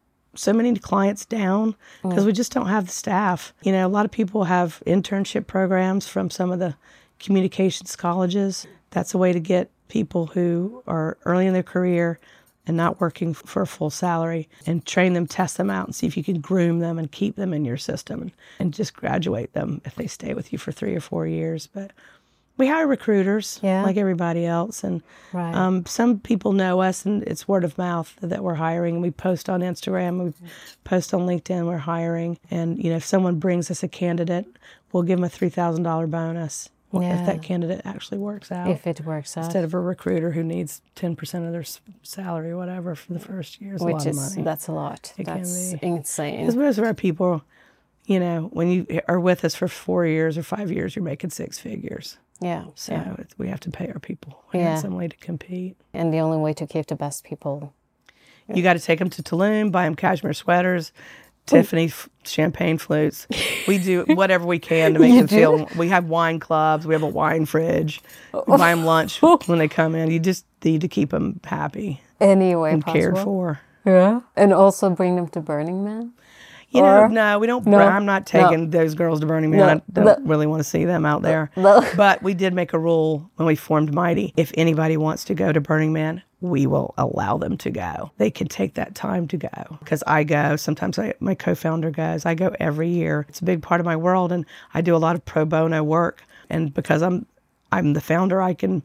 Speaker 2: so many clients down because we just don't have the staff. You know, a lot of people have internship programs from some of the communications colleges. That's a way to get people who are early in their career and not working for a full salary and train them, test them out, and see if you can groom them and keep them in your system and, and just graduate them if they stay with you for three or four years. But We hire recruiters,
Speaker 1: Yeah.
Speaker 2: like everybody else, and
Speaker 1: Right.
Speaker 2: um, some people know us, and it's word of mouth that we're hiring. We post on Instagram, we post on LinkedIn, we're hiring, and you know, if someone brings us a candidate, we'll give them a three thousand dollars bonus
Speaker 1: Yeah.
Speaker 2: if that candidate actually works out.
Speaker 1: If it works out.
Speaker 2: Instead of a recruiter who needs ten percent of their s- salary or whatever for the first year. It's a
Speaker 1: Which
Speaker 2: lot
Speaker 1: is,
Speaker 2: of money.
Speaker 1: that's a lot.
Speaker 2: It can
Speaker 1: That's
Speaker 2: be.
Speaker 1: insane.
Speaker 2: Because most of our people, you know, when you are with us for four years or five years, you're making six figures.
Speaker 1: Yeah.
Speaker 2: So
Speaker 1: yeah.
Speaker 2: it's, we have to pay our people. We
Speaker 1: Yeah.
Speaker 2: have some way to compete.
Speaker 1: And the only way to keep the best people.
Speaker 2: You got to take them to Tulum, buy them cashmere sweaters, Tiffany f- champagne flutes. We do whatever we can to make
Speaker 1: You
Speaker 2: them
Speaker 1: do?
Speaker 2: feel. We have wine clubs. We have a wine fridge. We buy them lunch when they come in. You just need to keep them happy
Speaker 1: Any way
Speaker 2: and
Speaker 1: possible.
Speaker 2: cared for.
Speaker 1: Yeah. And also bring them to Burning Man.
Speaker 2: You
Speaker 1: Or-
Speaker 2: know, no, we don't.
Speaker 1: No,
Speaker 2: I'm not taking those girls to Burning Man.
Speaker 1: No,
Speaker 2: I don't
Speaker 1: no.
Speaker 2: really want to see them out there.
Speaker 1: No.
Speaker 2: But we did make a rule when we formed Mighty. If anybody wants to go to Burning Man, we will allow them to go. They can take that time to go. Because I go, sometimes I, my co-founder goes. I go every year. It's a big part of my world, and I do a lot of pro bono work. And because I'm, I'm the founder, I can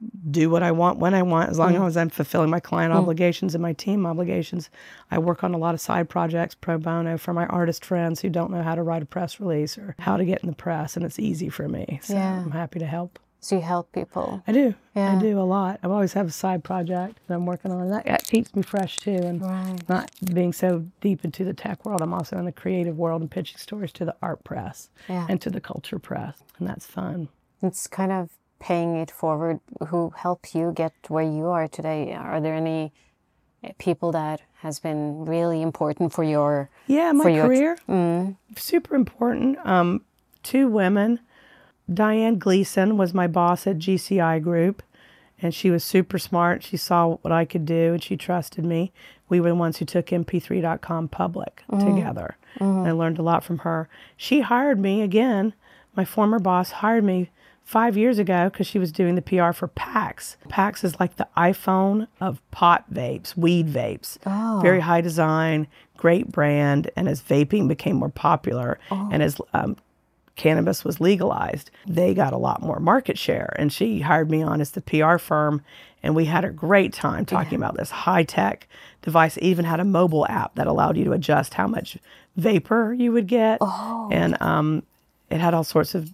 Speaker 2: do what I want when I want, as long
Speaker 1: Mm.
Speaker 2: as I'm fulfilling my client obligations and my team obligations. I work on a lot of side projects pro bono for my artist friends who don't know how to write a press release or how to get in the press, and it's easy for me. So
Speaker 1: Yeah.
Speaker 2: I'm happy to help.
Speaker 1: So you help people.
Speaker 2: I do.
Speaker 1: Yeah.
Speaker 2: I do a lot. I always have a side project that I'm working on. That, that keeps me fresh too, and
Speaker 1: Right.
Speaker 2: not being so deep into the tech world. I'm also in the creative world and pitching stories to the art press
Speaker 1: Yeah.
Speaker 2: and to the culture press, and that's fun.
Speaker 1: It's kind of paying it forward who help you get where you are today. Are there any people that has been really important for your
Speaker 2: Yeah, my
Speaker 1: for your-
Speaker 2: career,
Speaker 1: Mm.
Speaker 2: super important. Um, two women. Diane Gleason was my boss at G C I Group, and she was super smart. She saw what I could do, and she trusted me. We were the ones who took M P three dot com public together. And I learned a lot from her. She hired me again. My former boss hired me five years ago because she was doing the P R for PAX. PAX is like the iPhone of pot vapes, weed vapes.
Speaker 1: Oh.
Speaker 2: Very high design, great brand. And as vaping became more popular and as um, cannabis was legalized, they got a lot more market share. And she hired me on as the P R firm. And we had a great time talking about this high-tech device. It even had a mobile app that allowed you to adjust how much vapor you would get.
Speaker 1: Oh.
Speaker 2: And um, it had all sorts of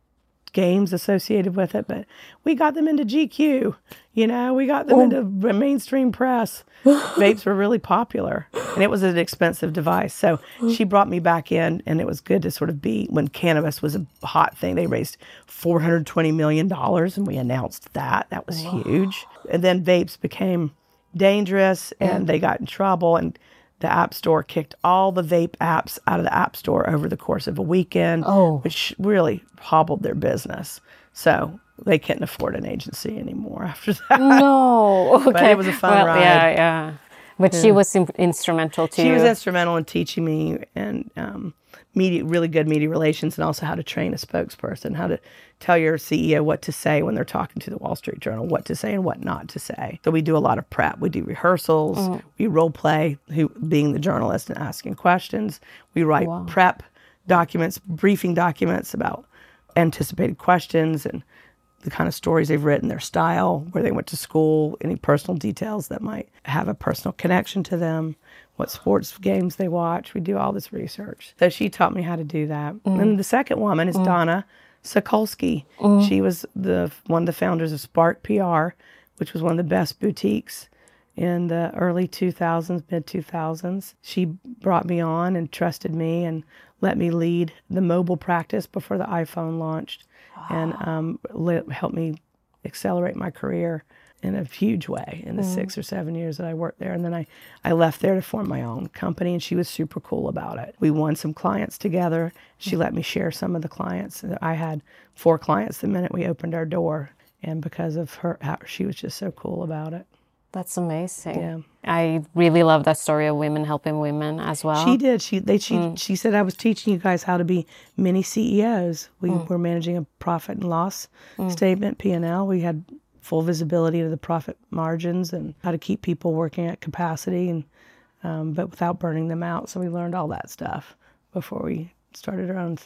Speaker 2: games associated with it, but we got them into G Q, you know, we got them into the mainstream press. Vapes were really popular, and it was an expensive device. So she brought me back in, and it was good to sort of be, when cannabis was a hot thing, they raised four hundred twenty million dollars, and we announced that. That was huge. And then vapes became dangerous, and they got in trouble, and the App Store kicked all the vape apps out of the App Store over the course of a weekend,
Speaker 1: Oh.
Speaker 2: which really hobbled their business. So they couldn't afford an agency anymore after that.
Speaker 1: No. Okay.
Speaker 2: it was a fun
Speaker 1: well,
Speaker 2: ride.
Speaker 1: Yeah, yeah. But she was in- instrumental to
Speaker 2: She
Speaker 1: you.
Speaker 2: was instrumental in teaching me and um, media, really good media relations, and also how to train a spokesperson, how to tell your C E O what to say when they're talking to the Wall Street Journal, what to say and what not to say. So we do a lot of prep. We do rehearsals.
Speaker 1: Mm.
Speaker 2: We role play, who being the journalist and asking questions. We write prep documents, briefing documents about anticipated questions and the kind of stories they've written, their style, where they went to school, any personal details that might have a personal connection to them, what sports games they watch. We do all this research. So she taught me how to do that. And the second woman is Donna Sokolsky. She was the one of the founders of Spark P R, which was one of the best boutiques in the early two thousands, mid two thousands. She brought me on and trusted me and let me lead the mobile practice before the iPhone launched, and um, let, helped me accelerate my career in a huge way in the mm. six or seven years that I worked there. And then I, I left there to form my own company, and she was super cool about it. We won some clients together. She let me share some of the clients. I had four clients the minute we opened our door, and because of her, how, she was just so cool about it.
Speaker 1: That's amazing.
Speaker 2: Yeah.
Speaker 1: I really love that story of women helping women as well.
Speaker 2: She did. She they she mm. she said, I was teaching you guys how to be mini C E Os. We mm. were managing a profit and loss mm. statement, P and L. We had full visibility to the profit margins and how to keep people working at capacity, and um, but without burning them out. So we learned all that stuff before we started our own thing.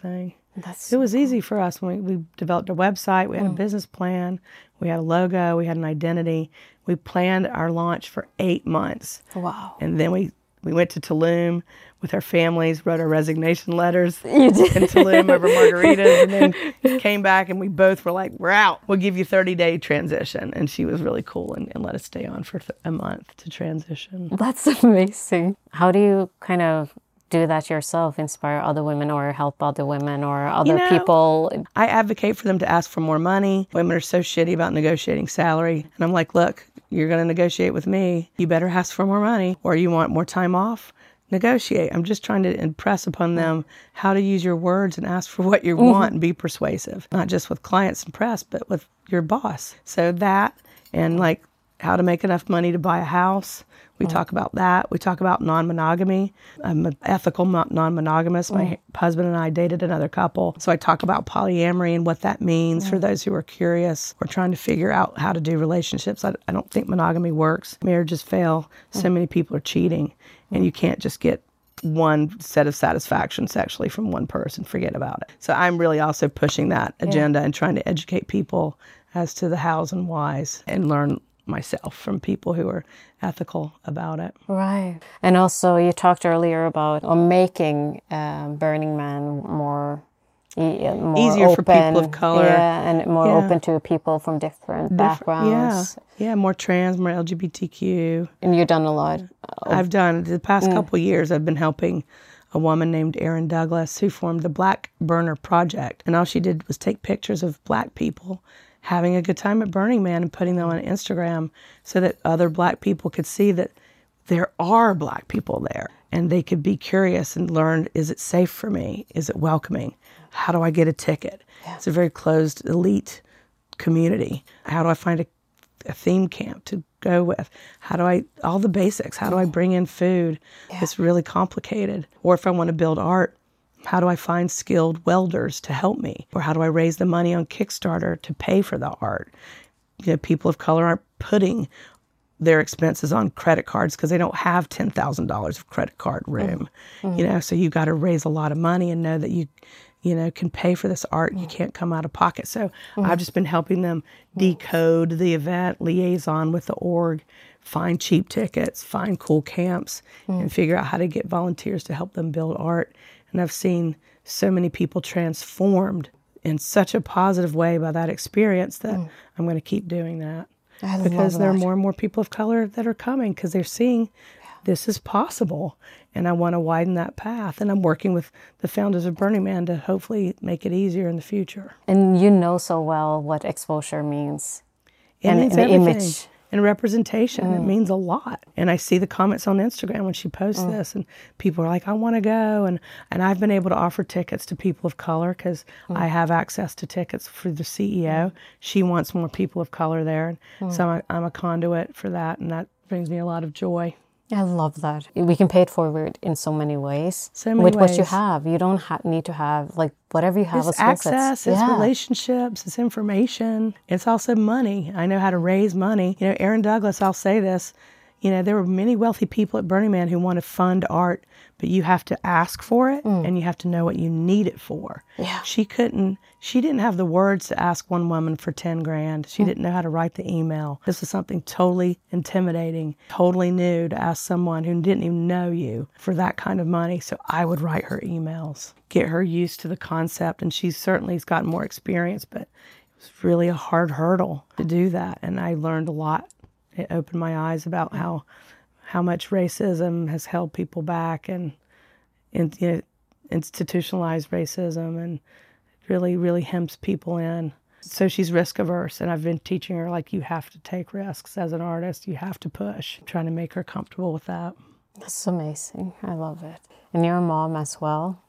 Speaker 1: That's
Speaker 2: it was easy for us when we, we developed a website. We had mm. a business plan. We had a logo. We had an identity. We planned our launch for eight months.
Speaker 1: Wow.
Speaker 2: And then we, we went to Tulum with our families, wrote our resignation letters
Speaker 1: you did.
Speaker 2: in Tulum over margaritas, and then came back and we both were like, we're out. We'll give you a thirty-day transition. And she was really cool and, and let us stay on for th- a month to transition.
Speaker 1: That's amazing. How do you kind of do that yourself, inspire other women or help other women or other
Speaker 2: you know,
Speaker 1: people?
Speaker 2: I advocate for them to ask for more money. Women are so shitty about negotiating salary. And I'm like, look, you're going to negotiate with me. You better ask for more money, or you want more time off. Negotiate. I'm just trying to impress upon them how to use your words and ask for what you mm-hmm. want and be persuasive, not just with clients and press, but with your boss. So that, and like how to make enough money to buy a house. We mm. talk about that. We talk about non-monogamy. I'm an ethical non-monogamous. My mm. husband and I dated another couple. So I talk about polyamory and what that means mm. for those who are curious or trying to figure out how to do relationships. I, I don't think monogamy works. Marriages fail. So mm. many people are cheating. Mm. And you can't just get one set of satisfaction sexually from one person. Forget about it. So I'm really also pushing that agenda yeah. and trying to educate people as to the hows and whys and learn myself from people who are ethical about it.
Speaker 1: Right. And also you talked earlier about uh, making uh, Burning Man more, e- more
Speaker 2: easier
Speaker 1: open,
Speaker 2: for people of color.
Speaker 1: Yeah, and more
Speaker 2: yeah.
Speaker 1: open to people from different, different backgrounds.
Speaker 2: Yeah. yeah, more trans, more L G B T Q.
Speaker 1: And you've done a lot. Of,
Speaker 2: I've done, the past
Speaker 1: mm.
Speaker 2: couple of years, I've been helping a woman named Erin Douglas who formed the Black Burner Project. And all she did was take pictures of Black people having a good time at Burning Man and putting them on Instagram so that other Black people could see that there are Black people there and they could be curious and learn, is it safe for me? Is it welcoming? How do I get a ticket? Yeah. It's a very closed, elite community. How do I find a, a theme camp to go with? How do I, all the basics, how do I bring in food? Yeah. It's really complicated. Or if I want to build art, how do I find skilled welders to help me? Or how do I raise the money on Kickstarter to pay for the art? You know, people of color aren't putting their expenses on credit cards because they don't have ten thousand dollars of credit card room. Mm-hmm. You know, so you got to raise a lot of money and know that you, you know, can pay for this art. Mm-hmm. You can't come out of pocket. So mm-hmm. I've just been helping them decode the event, liaison with the org, find cheap tickets, find cool camps, mm-hmm. and figure out how to get volunteers to help them build art. And I've seen so many people transformed in such a positive way by that experience that mm. I'm going to keep doing that.
Speaker 1: I
Speaker 2: because
Speaker 1: love
Speaker 2: there
Speaker 1: that.
Speaker 2: are more and more people of color that are coming because they're seeing yeah. this is possible. And I want to widen that path. And I'm working with the founders of Burning Man to hopefully make it easier in the future.
Speaker 1: And you know so well what exposure means.
Speaker 2: It
Speaker 1: and
Speaker 2: means
Speaker 1: the
Speaker 2: everything.
Speaker 1: image.
Speaker 2: And representation,
Speaker 1: mm.
Speaker 2: it means a lot. And I see the comments on Instagram when she posts mm. this, and people are like, I want to go. And, and I've been able to offer tickets to people of color because mm. I have access to tickets for the C E O. Mm. She wants more people of color there. And mm. so I'm a, I'm a conduit for that, and that brings me a lot of joy.
Speaker 1: I love that. We can pay it forward in so many ways.
Speaker 2: So many
Speaker 1: with
Speaker 2: ways.
Speaker 1: What you have. You don't ha- need to have, like, whatever you have.
Speaker 2: It's access, it's
Speaker 1: yeah.
Speaker 2: relationships, it's information. It's also money. I know how to raise money. You know, Erin Douglas, I'll say this, you know, there were many wealthy people at Burning Man who want to fund art, but you have to ask for it mm. and you have to know what you need it for.
Speaker 1: Yeah.
Speaker 2: She couldn't, she didn't have the words to ask one woman for ten grand. She mm. didn't know how to write the email. This was something totally intimidating, totally new to ask someone who didn't even know you for that kind of money. So I would write her emails, get her used to the concept. And she certainly has gotten more experience, but it was really a hard hurdle to do that. And I learned a lot. It opened my eyes about how how much racism has held people back and, and you know, institutionalized racism and really, really hems people in. So she's risk averse, and I've been teaching her, like, you have to take risks as an artist. You have to push, trying to make her comfortable with that.
Speaker 1: That's amazing. I love it. And you're a mom as well.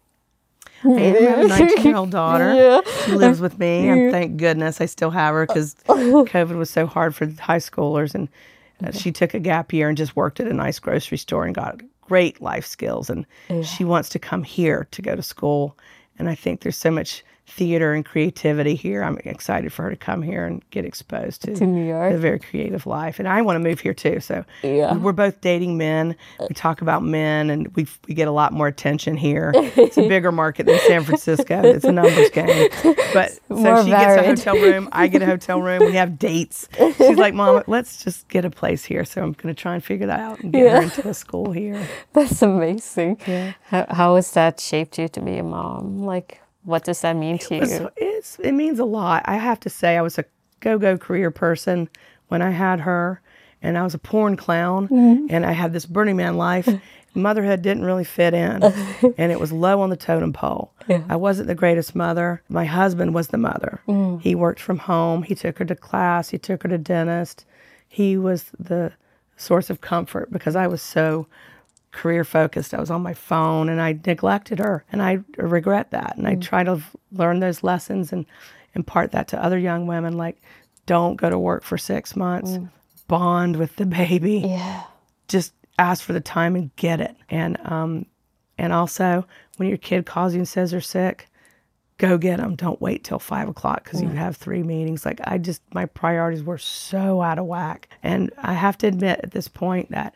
Speaker 2: I have a nineteen-year-old daughter.
Speaker 1: Yeah.
Speaker 2: She lives with me, and thank goodness I still have her because COVID was so hard for high schoolers. And uh, okay. she took a gap year and just worked at a nice grocery store and got great life skills. And yeah. she wants to come here to go to school. And I think there's so much theater and creativity here. I'm excited for her to come here and get exposed to,
Speaker 1: to New York.
Speaker 2: A very creative life. And I want to move here too. So
Speaker 1: yeah.
Speaker 2: we're both dating men. We talk about men, and we we get a lot more attention here. It's a bigger market than San Francisco. It's a numbers game. But so
Speaker 1: more
Speaker 2: she
Speaker 1: varied.
Speaker 2: gets a hotel room. I get a hotel room. We have dates. She's like, Mom, let's just get a place here. So I'm going to try and figure that out and get
Speaker 1: yeah.
Speaker 2: her into a school here.
Speaker 1: That's amazing.
Speaker 2: Yeah.
Speaker 1: How, how has that shaped you to be a mom? Like, what does that mean to
Speaker 2: it was,
Speaker 1: you?
Speaker 2: It's, it means a lot. I have to say I was a go-go career person when I had her, and I was a porn clown, mm-hmm. and I had this Burning Man life. Motherhood didn't really fit in, and it was low on the totem pole. Yeah. I wasn't the greatest mother. My husband was the mother. Mm. He worked from home. He took her to class. He took her to dentist. He was the source of comfort because I was so career focused. I was on my phone, and I neglected her, and I regret that. And mm. I try to learn those lessons and impart that to other young women, like, don't go to work for six months. Mm. Bond with the baby.
Speaker 1: Yeah.
Speaker 2: Just ask for the time and get it. And um, and also, when your kid calls you and says they're sick, go get them. Don't wait till five o'clock because mm. you have three meetings. Like, I just, my priorities were so out of whack. And I have to admit at this point that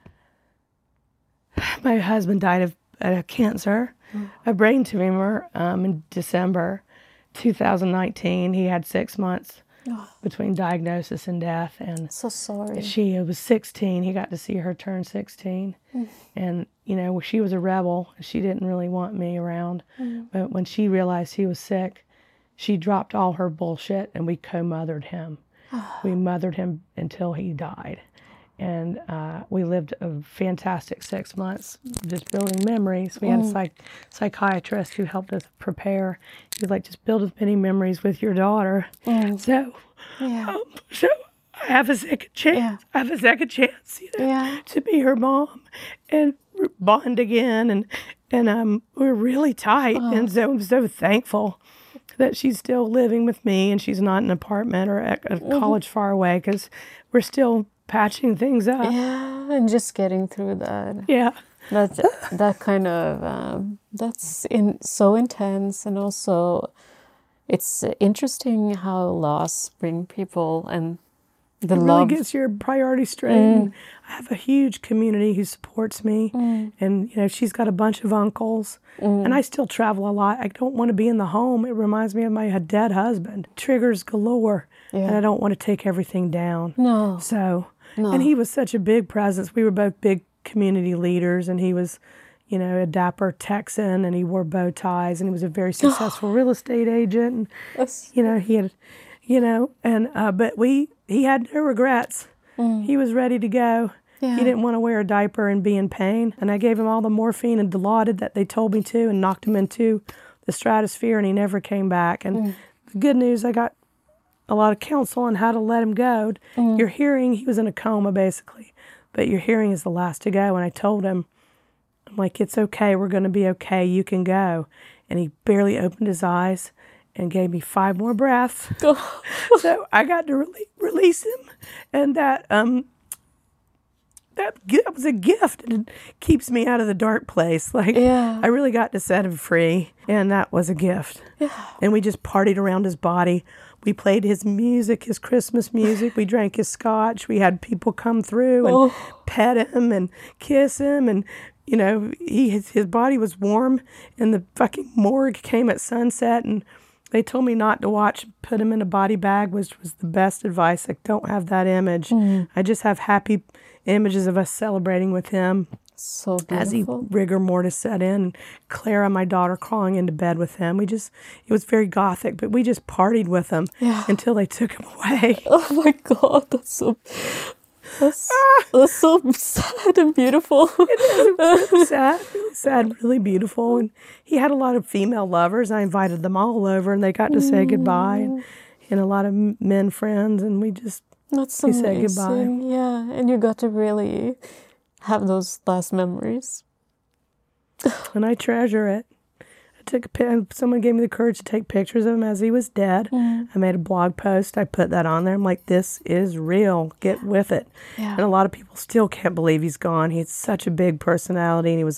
Speaker 2: my husband died of uh, cancer, mm. a brain tumor, um, in December two thousand nineteen. He had six months oh. between diagnosis and death. And
Speaker 1: so sorry.
Speaker 2: She was sixteen. He got to see her turn sixteen. Mm. And, you know, she was a rebel. She didn't really want me around. Mm. But when she realized he was sick, she dropped all her bullshit, and we co-mothered him. Oh. We mothered him until he died. And uh, we lived a fantastic six months just building memories. We had a psych- psychiatrist who helped us prepare. He was like, just build as many memories with your daughter. Mm. So, yeah. um, so I have a second chance. Yeah. I have a second chance, you know, yeah. to be her mom and bond again. And and um, we're really tight. Oh. And so I'm so thankful that she's still living with me, and she's not in an apartment or at a mm-hmm. college far away, because we're still patching things up.
Speaker 1: Yeah, and just getting through that.
Speaker 2: Yeah.
Speaker 1: That, that kind of, um, that's in, so intense. And also, it's interesting how loss bring people and the
Speaker 2: it
Speaker 1: love.
Speaker 2: It really gets your priorities straight. Mm. I have a huge community who supports me. Mm. And, you know, she's got a bunch of uncles. Mm. And I still travel a lot. I don't want to be in the home. It reminds me of my dead husband. Triggers galore. Yeah. And I don't want to take everything down.
Speaker 1: No.
Speaker 2: So...
Speaker 1: No.
Speaker 2: And he was such a big presence. We were both big community leaders, and he was, you know, a dapper Texan, and he wore bow ties, and he was a very successful real estate agent. And,
Speaker 1: That's...
Speaker 2: you know, he had, you know, and, uh, but we, he had no regrets. Mm. He was ready to go. Yeah. He didn't want to wear a diaper and be in pain. And I gave him all the morphine and Dilaudid that they told me to, and knocked him into the stratosphere, and he never came back. And mm. the good news, I got a lot of counsel on how to let him go. Mm. Your hearing, he was in a coma basically, but your hearing is the last to go. And I told him, I'm like, it's okay, we're going to be okay, you can go. And he barely opened his eyes and gave me five more breaths. So I got to re- release him. And that um, that, that was a gift. It keeps me out of the dark place. Like, yeah. I really got to set him free, and that was a gift. Yeah. And we just partied around his body. We played his music, his Christmas music. We drank his scotch. We had people come through and oh. pet him and kiss him. And, you know, he his, his body was warm. And the fucking morgue came at sunset. And they told me not to watch, put him in a body bag, which was the best advice. Like, don't have that image. Mm. I just have happy images of us celebrating with him.
Speaker 1: So beautiful.
Speaker 2: As he rigor mortis set in, and Clara, my daughter, crawling into bed with him. We just, it was very gothic, but we just partied with him yeah. until they took him away.
Speaker 1: Oh my God, that's so, that's, ah. that's so sad and beautiful.
Speaker 2: It is really sad, really sad, really beautiful. And he had a lot of female lovers. I invited them all over, and they got to say goodbye, and, and a lot of men friends, and we just
Speaker 1: that's
Speaker 2: we
Speaker 1: amazing.
Speaker 2: said goodbye.
Speaker 1: Yeah, and you got to really have those last memories.
Speaker 2: And I treasure it. I took a, someone gave me the courage to take pictures of him as he was dead. Mm. I made a blog post. I put that on there. I'm like, this is real. Get with it. Yeah. And a lot of people still can't believe he's gone. He's such a big personality, and he was a,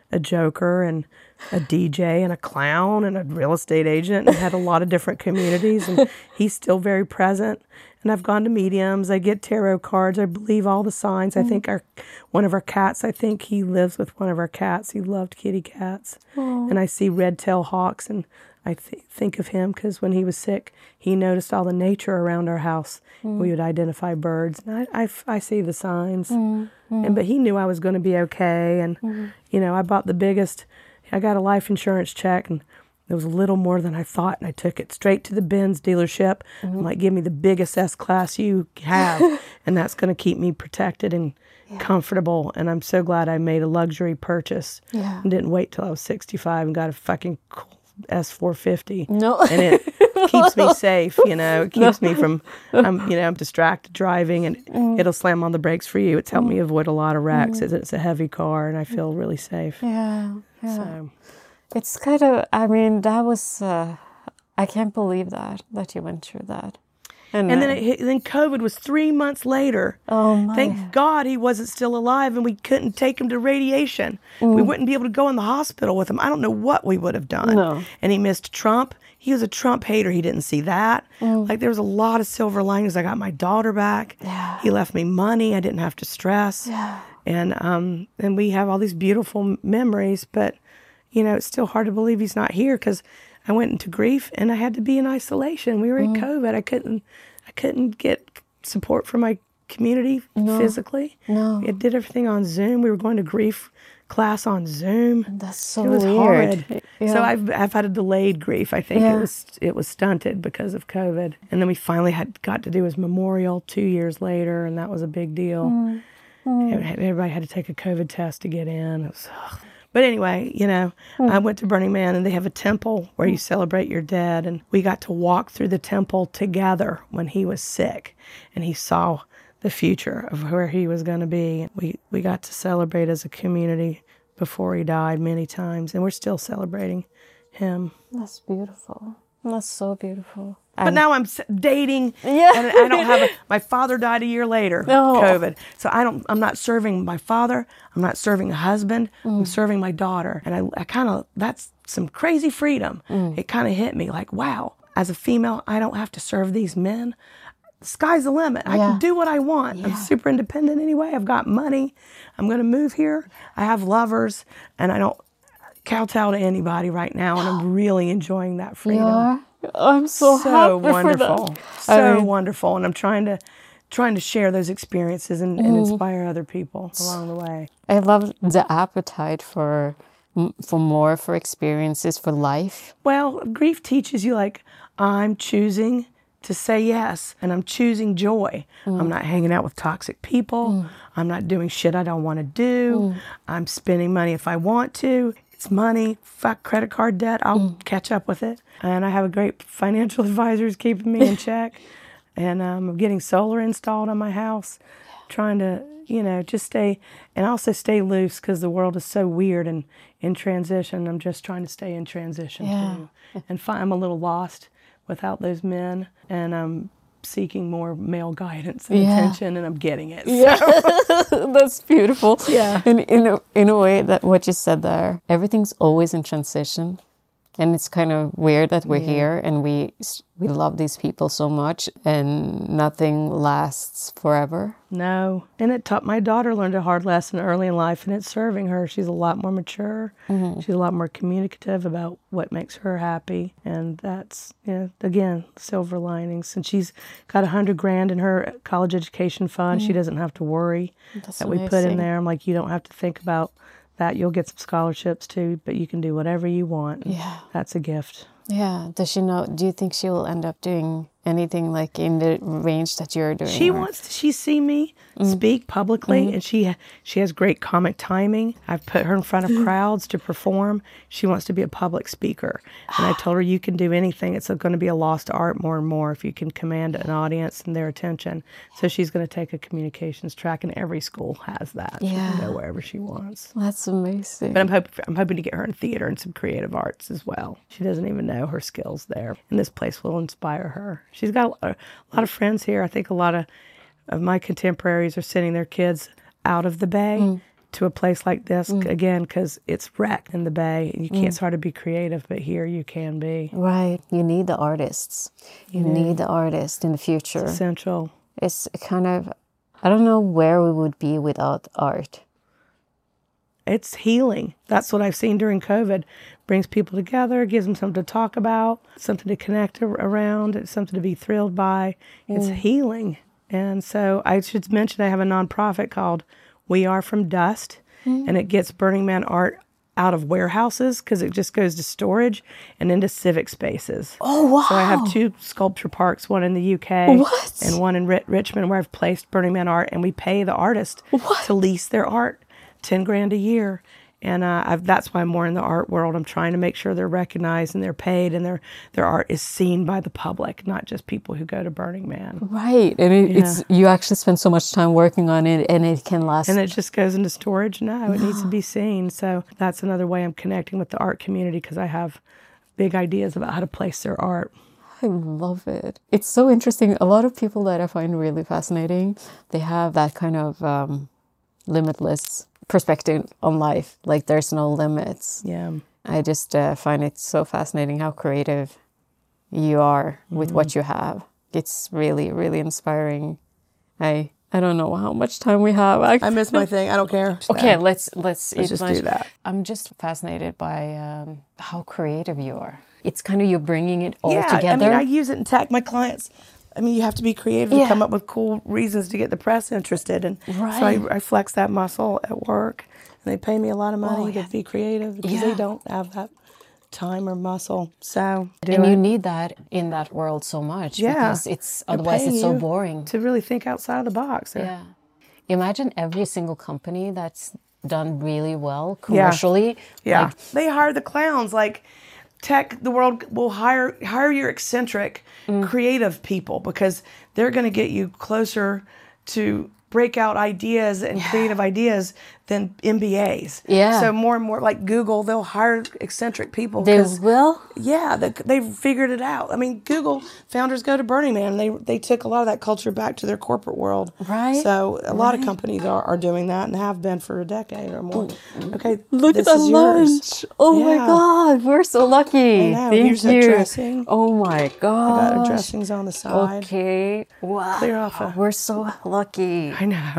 Speaker 2: a joker and a D J and a clown and a real estate agent, and had a lot of different communities, and he's still very present. And I've gone to mediums. I get tarot cards. I believe all the signs. Mm. I think our one of our cats, I think he lives with one of our cats. He loved kitty cats. Aww. And I see red-tailed hawks, and I th- think of him because when he was sick, he noticed all the nature around our house. Mm. We would identify birds. And I, I, I see the signs. Mm. Mm. And But he knew I was going to be okay. And, mm. you know, I bought the biggest, I got a life insurance check, and it was a little more than I thought, and I took it straight to the Benz dealership. Mm-hmm. I'm like, give me the biggest S-Class you have, and that's going to keep me protected and yeah. comfortable. And I'm so glad I made a luxury purchase yeah. and didn't wait till I was sixty-five and got a fucking cool S four fifty. No. And it keeps me safe, you know. It keeps no. me from, I'm, you know, I'm distracted driving, and mm. it'll slam on the brakes for you. It's helped mm. me avoid a lot of wrecks. Mm. It's a heavy car, and I feel really safe.
Speaker 1: Yeah, yeah.
Speaker 2: So.
Speaker 1: It's kind of, I mean, that was, uh, I can't believe that, that you went through that.
Speaker 2: And, and then it hit, then COVID was three months later.
Speaker 1: Oh, my.
Speaker 2: Thank God he wasn't still alive, and we couldn't take him to radiation. Mm. We wouldn't be able to go in the hospital with him. I don't know what we would have done.
Speaker 1: No.
Speaker 2: And he missed Trump. He was a Trump hater. He didn't see that. Mm. Like, there was a lot of silver linings. I got my daughter back.
Speaker 1: Yeah.
Speaker 2: He left me money. I didn't have to stress.
Speaker 1: Yeah.
Speaker 2: And, um, and we have all these beautiful memories, but you know, it's still hard to believe he's not here because I went into grief and I had to be in isolation. We were in mm. COVID. I couldn't, I couldn't get support from my community no. physically.
Speaker 1: No,
Speaker 2: I did everything on Zoom. We were going to grief class on Zoom.
Speaker 1: That's so
Speaker 2: it was
Speaker 1: weird.
Speaker 2: Hard.
Speaker 1: Yeah.
Speaker 2: So I've I've had a delayed grief. I think
Speaker 1: yeah.
Speaker 2: it was it was stunted because of COVID. And then we finally had got to do his memorial two years later, and that was a big deal. Mm. Mm. Everybody had to take a COVID test to get in. It was. Ugh. But anyway, you know, mm. I went to Burning Man, and they have a temple where you celebrate your dead. And we got to walk through the temple together when he was sick, and he saw the future of where he was going to be. We we got to celebrate as a community before he died many times, and we're still celebrating him.
Speaker 1: That's beautiful. That's so beautiful.
Speaker 2: But now I'm dating,
Speaker 1: yeah.
Speaker 2: and I don't have a, my father died a year later,
Speaker 1: oh.
Speaker 2: COVID. So I don't, I'm not serving my father, I'm not serving a husband, mm. I'm serving my daughter. And I, I kind of, that's some crazy freedom. Mm. It kind of hit me like, wow, as a female, I don't have to serve these men. The sky's the limit. I
Speaker 1: yeah.
Speaker 2: can do what I want. Yeah. I'm super independent anyway. I've got money. I'm going to move here. I have lovers, and I don't kowtow to anybody right now, and I'm really enjoying that freedom.
Speaker 1: Yeah. I'm so,
Speaker 2: so
Speaker 1: happy
Speaker 2: wonderful,
Speaker 1: for that.
Speaker 2: so
Speaker 1: I mean,
Speaker 2: wonderful, and I'm trying to, trying to share those experiences and, and inspire other people along the way.
Speaker 1: I love the appetite for, for more, for experiences, for life.
Speaker 2: Well, grief teaches you, like, I'm choosing to say yes, and I'm choosing joy. Mm. I'm not hanging out with toxic people. Mm. I'm not doing shit I don't want to do. Mm. I'm spending money if I want to. It's money, fuck credit card debt, I'll mm. catch up with it. And I have a great financial advisor who's keeping me in check. And um, I'm getting solar installed on my house, trying to, you know, just stay, and also stay loose because the world is so weird and in transition. I'm just trying to stay in transition
Speaker 1: yeah.
Speaker 2: too. And fi- I'm a little lost without those men, and I'm seeking more male guidance and yeah. attention, and I'm getting it. So.
Speaker 1: Yeah, that's beautiful.
Speaker 2: Yeah,
Speaker 1: in in a, in a way that what you said there, everything's always in transition, and it's kind of weird that we're yeah. here and we we love these people so much, and nothing lasts forever.
Speaker 2: No, and it taught my daughter learned a hard lesson early in life, and it's serving her. She's a lot more mature. Mm-hmm. She's a lot more communicative about what makes her happy, and that's, you know, again, silver linings. And she's got a hundred grand in her college education fund. Mm-hmm. She doesn't have to worry
Speaker 1: that's
Speaker 2: that
Speaker 1: amazing.
Speaker 2: We put in there. I'm like, you don't have to think about that. You'll get some scholarships too, but you can do whatever you want.
Speaker 1: Yeah,
Speaker 2: that's a gift.
Speaker 1: Yeah. Does she know? Do you think she will end up doing anything like in the range that you're doing?
Speaker 2: She
Speaker 1: or?
Speaker 2: wants to. She's seen me mm. speak publicly, mm. and she she has great comic timing. I've put her in front of crowds to perform. She wants to be a public speaker, and I told her, you can do anything. It's going to be a lost art more and more if you can command an audience and their attention. So she's going to take a communications track, and every school has that.
Speaker 1: Yeah.
Speaker 2: She can go wherever she wants.
Speaker 1: That's amazing.
Speaker 2: But I'm hoping I'm hoping to get her in theater and some creative arts as well. She doesn't even know her skills there, and this place will inspire her. She's got a lot of friends here. I think a lot of, of my contemporaries are sending their kids out of the Bay mm. to a place like this, mm. again, because it's wrecked in the Bay. You can't, mm. It's hard to be creative, but here you can be.
Speaker 1: Right. You need the artists. You yeah. need the artists in the future.
Speaker 2: It's essential.
Speaker 1: It's kind of, I don't know where we would be without art.
Speaker 2: It's healing. That's what I've seen during COVID. Brings people together, gives them something to talk about, something to connect around, it's something to be thrilled by. It's mm. healing. And so I should mention I have a nonprofit called We Are From Dust, mm. and it gets Burning Man art out of warehouses because it just goes to storage and into civic spaces.
Speaker 1: Oh, wow.
Speaker 2: So I have two sculpture parks, one in the U K
Speaker 1: what?
Speaker 2: and one in Ri- Richmond where I've placed Burning Man art, and we pay the artist
Speaker 1: what?
Speaker 2: to lease their art. ten grand a year. And uh, I've, that's why I'm more in the art world. I'm trying to make sure they're recognized and they're paid and their their art is seen by the public, not just people who go to Burning Man.
Speaker 1: Right. And it, yeah. it's you actually spend so much time working on it, and it can last.
Speaker 2: And it just goes into storage? No, it no. needs to be seen. So that's another way I'm connecting with the art community, because I have big ideas about how to place their art.
Speaker 1: I love it. It's so interesting. A lot of people that I find really fascinating, they have that kind of um, limitless perspective on life, like there's no limits.
Speaker 2: Yeah,
Speaker 1: I just uh, find it so fascinating how creative you are with mm-hmm. what you have. It's really, really inspiring. I I don't know how much time we have. I,
Speaker 2: I missed my thing. I don't care.
Speaker 1: Okay, let's let's,
Speaker 2: let's just do that.
Speaker 1: I'm just fascinated by um, how creative you are. It's kind of you bringing it all
Speaker 2: yeah,
Speaker 1: together.
Speaker 2: I mean, I use it in tech. My clients. I mean, you have to be creative yeah. to come up with cool reasons to get the press interested. And
Speaker 1: right.
Speaker 2: so I, I flex that muscle at work. And they pay me a lot of money oh, yeah. to be creative because yeah. they don't have that time or muscle. So
Speaker 1: And
Speaker 2: it.
Speaker 1: you need that in that world so much
Speaker 2: yeah.
Speaker 1: because it's otherwise it's so boring.
Speaker 2: To really think outside of the box. Or,
Speaker 1: yeah. Imagine every single company that's done really well commercially.
Speaker 2: Yeah. yeah.
Speaker 1: Like,
Speaker 2: they hire the clowns. Like, tech, the world will hire hire your eccentric, mm. creative people because they're going to get you closer to breakout ideas and yeah. creative ideas than M B As.
Speaker 1: Yeah.
Speaker 2: So more and more, like Google, they'll hire eccentric people.
Speaker 1: They will?
Speaker 2: Yeah, they, they've figured it out. I mean, Google founders go to Burning Man. And they they took a lot of that culture back to their corporate world.
Speaker 1: Right.
Speaker 2: So a
Speaker 1: right.
Speaker 2: lot of companies are, are doing that and have been for a decade or more. Okay,
Speaker 1: look
Speaker 2: this
Speaker 1: at the
Speaker 2: is
Speaker 1: lunch.
Speaker 2: Yours.
Speaker 1: Oh
Speaker 2: yeah.
Speaker 1: my God, we're so lucky.
Speaker 2: I know.
Speaker 1: Thank
Speaker 2: Here's
Speaker 1: you.
Speaker 2: a dressing.
Speaker 1: Oh my God.
Speaker 2: I got a dressings on the side.
Speaker 1: Okay. Wow.
Speaker 2: Clear off. A...
Speaker 1: We're so lucky.
Speaker 2: I know.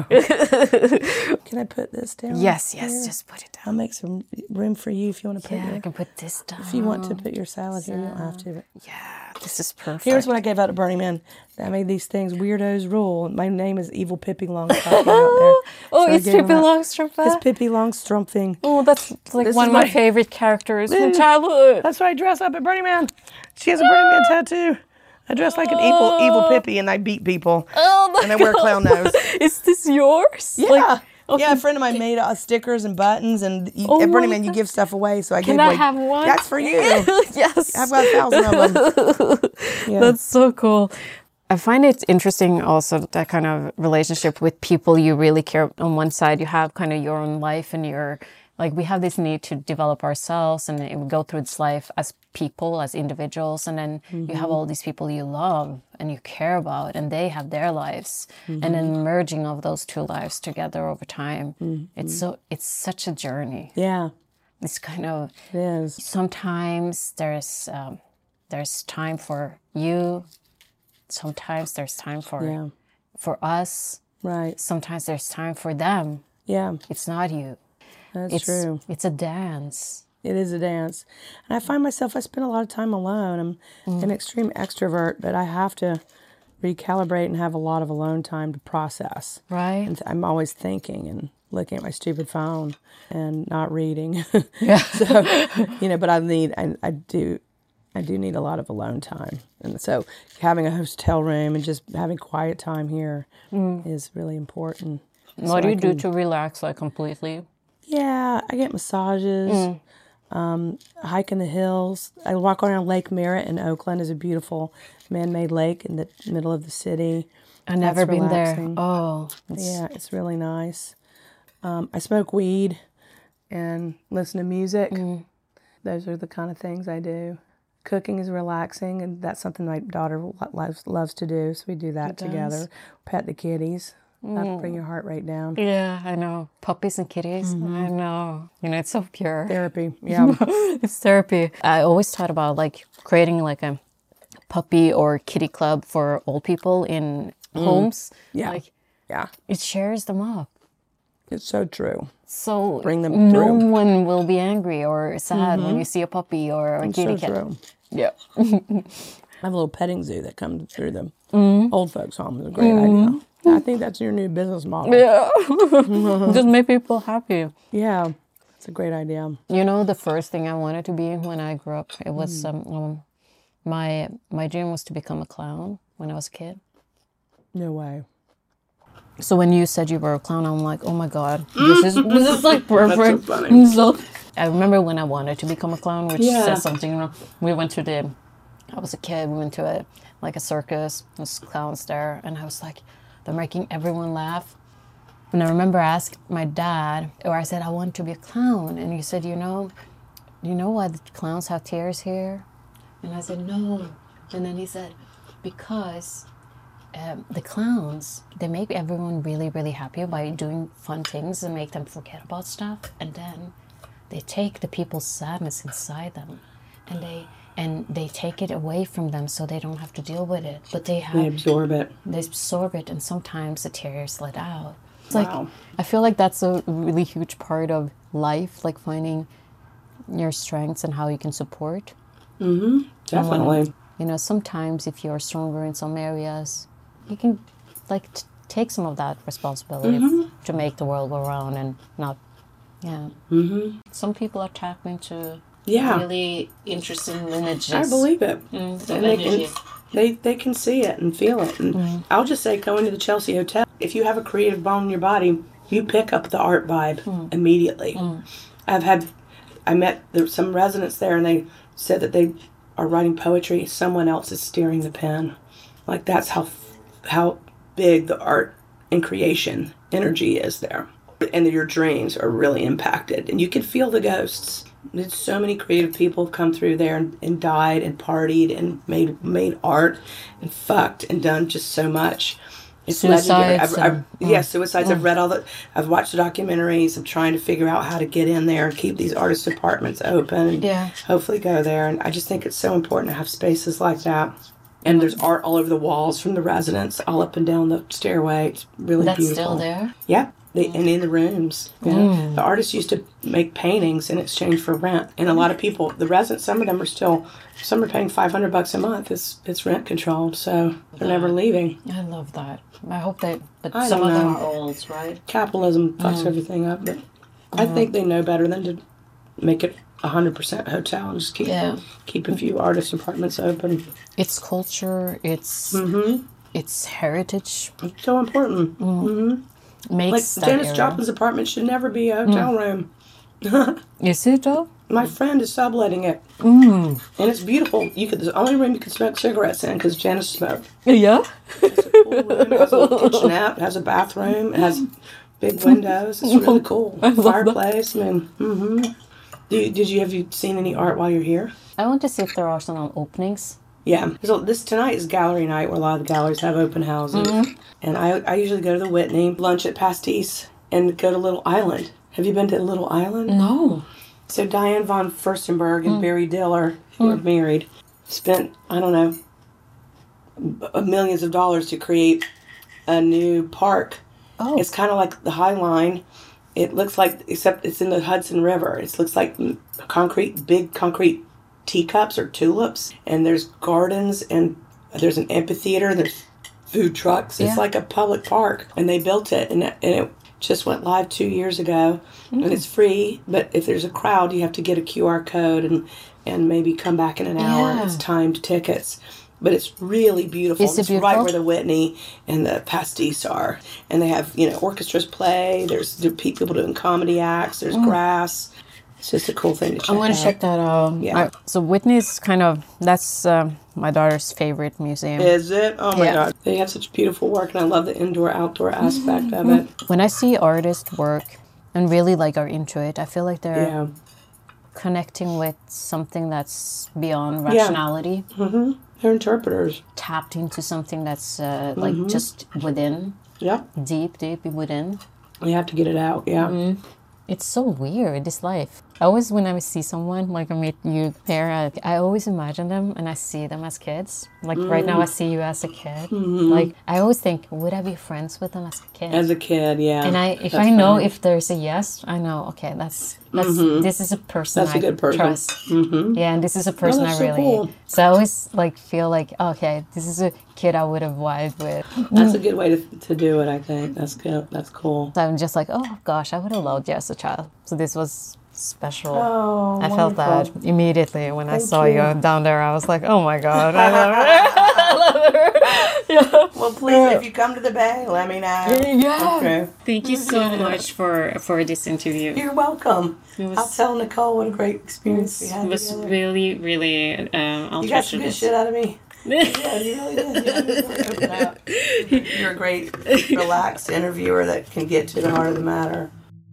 Speaker 2: Can I put this down?
Speaker 1: Yes, yes. Here? Just put it down.
Speaker 2: I'll make some room for you if you want to put
Speaker 1: yeah,
Speaker 2: your...
Speaker 1: I can put this down.
Speaker 2: If you want to put your salad here, you don't have to. But...
Speaker 1: Yeah, this is perfect.
Speaker 2: Here's what I gave out at Burning Man. I made these things, Weirdos Rule. My name is Evil Pippi Longstrump out there.
Speaker 1: Oh,
Speaker 2: so
Speaker 1: it's Pippi Longstrump.
Speaker 2: It's Pippi Longstrump thing.
Speaker 1: Oh, that's like
Speaker 2: this
Speaker 1: one of
Speaker 2: my...
Speaker 1: my favorite characters from childhood.
Speaker 2: That's why I dress up at Burning Man. She has a Burning Man tattoo. I dress like an evil, evil Pippi, and I beat people.
Speaker 1: Oh my
Speaker 2: And I wear a clown nose.
Speaker 1: Is this yours?
Speaker 2: Yeah.
Speaker 1: Like, okay.
Speaker 2: Yeah, a friend of mine made uh, stickers and buttons, and you,
Speaker 1: oh
Speaker 2: at Burning Man you give stuff away, so I
Speaker 1: Can
Speaker 2: gave
Speaker 1: I
Speaker 2: away.
Speaker 1: have one?
Speaker 2: That's for you.
Speaker 1: Yes.
Speaker 2: I've got a thousand of them. Yeah.
Speaker 1: That's so cool. I find it interesting also that kind of relationship with people you really care. On one side, you have kind of your own life and your, like we have this need to develop ourselves and we go through this life as people, as individuals. And then mm-hmm. you have all these people you love and you care about and they have their lives. Mm-hmm. And then merging of those two lives together over time. Mm-hmm. It's so, it's such a journey.
Speaker 2: Yeah.
Speaker 1: It's kind of,
Speaker 2: it is.
Speaker 1: Sometimes there's, um, there's time for you. Sometimes there's time for
Speaker 2: yeah.
Speaker 1: for us.
Speaker 2: Right.
Speaker 1: Sometimes there's time for them.
Speaker 2: Yeah.
Speaker 1: It's not you.
Speaker 2: That's
Speaker 1: it's,
Speaker 2: true.
Speaker 1: It's a dance.
Speaker 2: It is a dance. And I find myself, I spend a lot of time alone. I'm mm. an extreme extrovert, but I have to recalibrate and have a lot of alone time to process.
Speaker 1: Right.
Speaker 2: And I'm always thinking and looking at my stupid phone and not reading.
Speaker 1: Yeah.
Speaker 2: So, you know, but I need, I, I do, I do need a lot of alone time. And so having a hotel room and just having quiet time here mm. is really important.
Speaker 1: What
Speaker 2: so
Speaker 1: do you
Speaker 2: can,
Speaker 1: do to relax, like, completely?
Speaker 2: Yeah, I get massages, mm. um, hike in the hills. I walk around Lake Merritt in Oakland. It's a beautiful man-made lake in the middle of the city.
Speaker 1: I've never That's been relaxing. there. Oh.
Speaker 2: It's... Yeah, it's really nice. Um, I smoke weed and listen to music. Mm. Those are the kind of things I do. Cooking is relaxing, and that's something my daughter loves, loves to do, so we do that
Speaker 1: it
Speaker 2: together.
Speaker 1: Does.
Speaker 2: Pet the kitties. That'll bring your heart rate down.
Speaker 1: Yeah, I know. Puppies and kitties. Mm-hmm. I know. You know, it's so pure.
Speaker 2: Therapy. Yeah.
Speaker 1: It's therapy. I always thought about like creating like a puppy or kitty club for old people in mm. homes.
Speaker 2: Yeah.
Speaker 1: Like,
Speaker 2: yeah.
Speaker 1: It shares them up.
Speaker 2: It's so true.
Speaker 1: So
Speaker 2: bring them
Speaker 1: no
Speaker 2: through.
Speaker 1: one will be angry or sad mm-hmm. when you see a puppy or a
Speaker 2: it's
Speaker 1: kitty
Speaker 2: so
Speaker 1: cat.
Speaker 2: True.
Speaker 1: Yeah.
Speaker 2: I have a little petting zoo that comes through the mm. old folks' home. It's a great mm. idea. I think that's your new business model.
Speaker 1: Yeah. Just make people happy.
Speaker 2: Yeah. It's a great idea.
Speaker 1: You know, the first thing I wanted to be when I grew up, it was mm. um, um, my my dream was to become a clown when I was a kid.
Speaker 2: No way.
Speaker 1: So when you said you were a clown, I'm like, oh my God, this is this is like perfect.
Speaker 2: That's so funny.
Speaker 1: So, I remember when I wanted to become a clown, which
Speaker 2: yeah.
Speaker 1: says something. You know, we went to the, I was a kid, we went to a like a circus, there's clowns there, and I was like, they're making everyone laugh. And I remember I asked my dad, or I said, I want to be a clown. And he said, you know, you know why the clowns have tears here? And I said, no. And then he said, because um, the clowns, they make everyone really, really happy by doing fun things and make them forget about stuff. And then they take the people's sadness inside them and they and they take it away from them so they don't have to deal with it. But they have...
Speaker 2: They absorb it.
Speaker 1: They absorb it, and sometimes the tears let out. It's
Speaker 2: wow.
Speaker 1: like, I feel like that's a really huge part of life, like finding your strengths and how you can support.
Speaker 2: Mm-hmm. Definitely.
Speaker 1: When, you know, sometimes if you're stronger in some areas, you can, like, t- take some of that responsibility
Speaker 2: mm-hmm.
Speaker 1: to make the world go round and not, yeah.
Speaker 2: Mm-hmm.
Speaker 1: Some people are tapped into
Speaker 2: yeah.
Speaker 1: really interesting lineages.
Speaker 2: I believe it.
Speaker 1: Mm,
Speaker 2: and they can, they, they can see it and feel it. And mm. I'll just say, going to the Chelsea Hotel, if you have a creative bone in your body, you pick up the art vibe mm. immediately. Mm. I've had, I met there were some residents there, and they said that they are writing poetry. Someone else is steering the pen. Like, that's how how big the art and creation energy is there. And your dreams are really impacted. And you can feel the ghosts. There's so many creative people have come through there and, and died and partied and made made art and fucked and done just so much. It's legendary. I've, I've,
Speaker 1: and,
Speaker 2: yeah, suicides. Mm. I've read all the. I've watched the documentaries. I'm trying to figure out how to get in there and keep these artist apartments open and
Speaker 1: yeah.
Speaker 2: hopefully go there. And I just think it's so important to have spaces like that. And there's art all over the walls from the residents, all up and down the stairway. It's really
Speaker 1: That's
Speaker 2: beautiful.
Speaker 1: That's still there?
Speaker 2: Yeah. They, and in the rooms. Yeah. Mm. The artists used to make paintings in exchange for rent. And a lot of people, the residents, some of them are still, some are paying five hundred bucks a month. It's it's rent controlled, so they're never leaving.
Speaker 1: I love that. I hope that, but
Speaker 2: I
Speaker 1: some of
Speaker 2: know.
Speaker 1: them are old, right?
Speaker 2: Capitalism fucks mm. everything up, but mm. I think they know better than to make it one hundred percent hotel and just keep
Speaker 1: yeah.
Speaker 2: keep a few artist apartments open.
Speaker 1: It's culture, it's
Speaker 2: mm-hmm.
Speaker 1: it's heritage.
Speaker 2: It's so important. Mm. Mm-hmm.
Speaker 1: Makes
Speaker 2: like Janis Joplin's apartment should never be a hotel mm.
Speaker 1: room. Is it though?
Speaker 2: My friend is subletting it,
Speaker 1: mm.
Speaker 2: and it's beautiful. You could, the only room you can smoke cigarettes in because Janis smoked.
Speaker 1: Yeah.
Speaker 2: It's a cool room. It has a little kitchenette. It has a bathroom. It has big windows. It's really cool.
Speaker 1: I
Speaker 2: Fireplace. I mean, mm-hmm. Do you, did you have you seen any art while you're here?
Speaker 1: I want to see if there are some openings.
Speaker 2: Yeah. So this tonight is gallery night, where a lot of the galleries have open houses, mm-hmm. and I I usually go to the Whitney, lunch at Pastis, and go to Little Island. Have you been to Little Island?
Speaker 1: No.
Speaker 2: So Diane von Furstenberg and mm. Barry Diller, who mm. are married, spent, I don't know, millions of dollars to create a new park.
Speaker 1: Oh.
Speaker 2: It's kind of like the High Line. It looks like, except it's in the Hudson River. It looks like concrete, big concrete teacups or tulips. And there's gardens, and there's an amphitheater, and there's food trucks. Yeah. It's like a public park. And they built it, and it, and it just went live two years ago, mm. and it's free. But if there's a crowd, you have to get a Q R code and, and maybe come back in an hour.
Speaker 1: Yeah.
Speaker 2: It's timed tickets. But it's really beautiful.
Speaker 1: Is it
Speaker 2: it's
Speaker 1: beautiful?
Speaker 2: Right where the Whitney and the Pastis are. And they have, you know, orchestras play. There's people doing comedy acts. There's mm. grass. It's just a cool thing to check out.
Speaker 1: I'm going to check that out.
Speaker 2: Yeah.
Speaker 1: I, so Whitney's kind of, that's uh, my daughter's favorite museum.
Speaker 2: Is it? Oh my
Speaker 1: yeah.
Speaker 2: God. They have such beautiful work, and I love the indoor-outdoor aspect mm-hmm. of it.
Speaker 1: When I see artists work and really like are into it, I feel like they're
Speaker 2: yeah.
Speaker 1: connecting with something that's beyond rationality.
Speaker 2: Yeah. Mm-hmm. They're interpreters.
Speaker 1: Tapped into something that's uh, like
Speaker 2: mm-hmm.
Speaker 1: just within.
Speaker 2: Yeah.
Speaker 1: deep, deep within.
Speaker 2: You have to get it out. Yeah.
Speaker 1: Mm. It's so weird, this life. I always, when I see someone, like I meet you pair, I, I always imagine them and I see them as kids. Like mm. right now I see you as a kid. Mm-hmm. Like I always think, would I be friends with them as a kid?
Speaker 2: As a kid, yeah.
Speaker 1: And I, if that's I know funny. If there's a yes, I know, okay, that's, that's mm-hmm. this is a person
Speaker 2: that's
Speaker 1: I
Speaker 2: a good person.
Speaker 1: trust. Mm-hmm. Yeah, and this is a person oh, I really, so, cool. so I always like feel like, okay, this is a kid I would have vibed with.
Speaker 2: That's a good way to, to do it, I think. That's good. That's cool.
Speaker 1: So I'm just like, oh gosh, I would have loved you as a child. So this was special.
Speaker 2: Oh,
Speaker 1: I
Speaker 2: wonderful.
Speaker 1: felt that immediately when
Speaker 2: Thank
Speaker 1: I saw
Speaker 2: you.
Speaker 1: you down there. I was like, oh my God, I love her. I love her. Yeah.
Speaker 2: Well, please, if you come to the Bay, let me know.
Speaker 1: Yeah.
Speaker 2: Okay.
Speaker 1: Thank you so much for, for this interview.
Speaker 2: You're welcome. Was, I'll tell Nicole what a great experience we had
Speaker 1: It was
Speaker 2: together.
Speaker 1: really, really um,
Speaker 2: You got some good shit out of me. Yeah, you really did. Yeah, you really opened up. You're a great, relaxed interviewer that can get to the heart of the matter.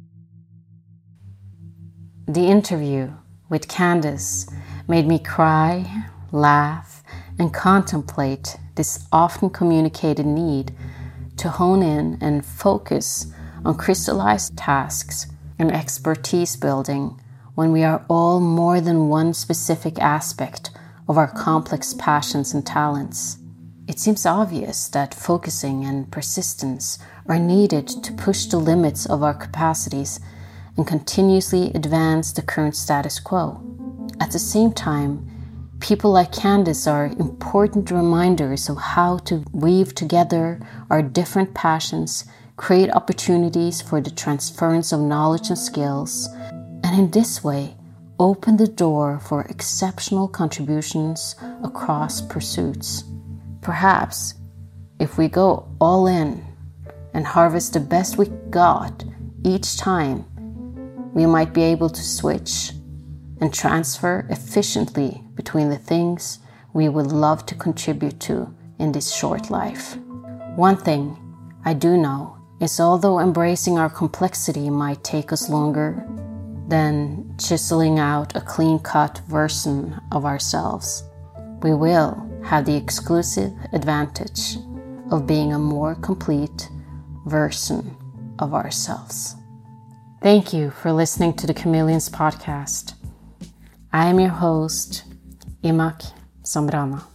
Speaker 1: The interview with Candace made me cry, laugh, and contemplate this often communicated need to hone in and focus on crystallized tasks and expertise building when we are all more than one specific aspect of our complex passions and talents. It seems obvious that focusing and persistence are needed to push the limits of our capacities and continuously advance the current status quo. At the same time, people like Candace are important reminders of how to weave together our different passions, create opportunities for the transference of knowledge and skills, and in this way, open the door for exceptional contributions across pursuits. Perhaps, if we go all in and harvest the best we got each time, we might be able to switch and transfer efficiently between the things we would love to contribute to in this short life. One thing I do know is although embracing our complexity might take us longer than chiseling out a clean-cut version of ourselves, we will have the exclusive advantage of being a more complete version of ourselves. Thank you for listening to the Chameleons podcast. I am your host, Imak Zambrana.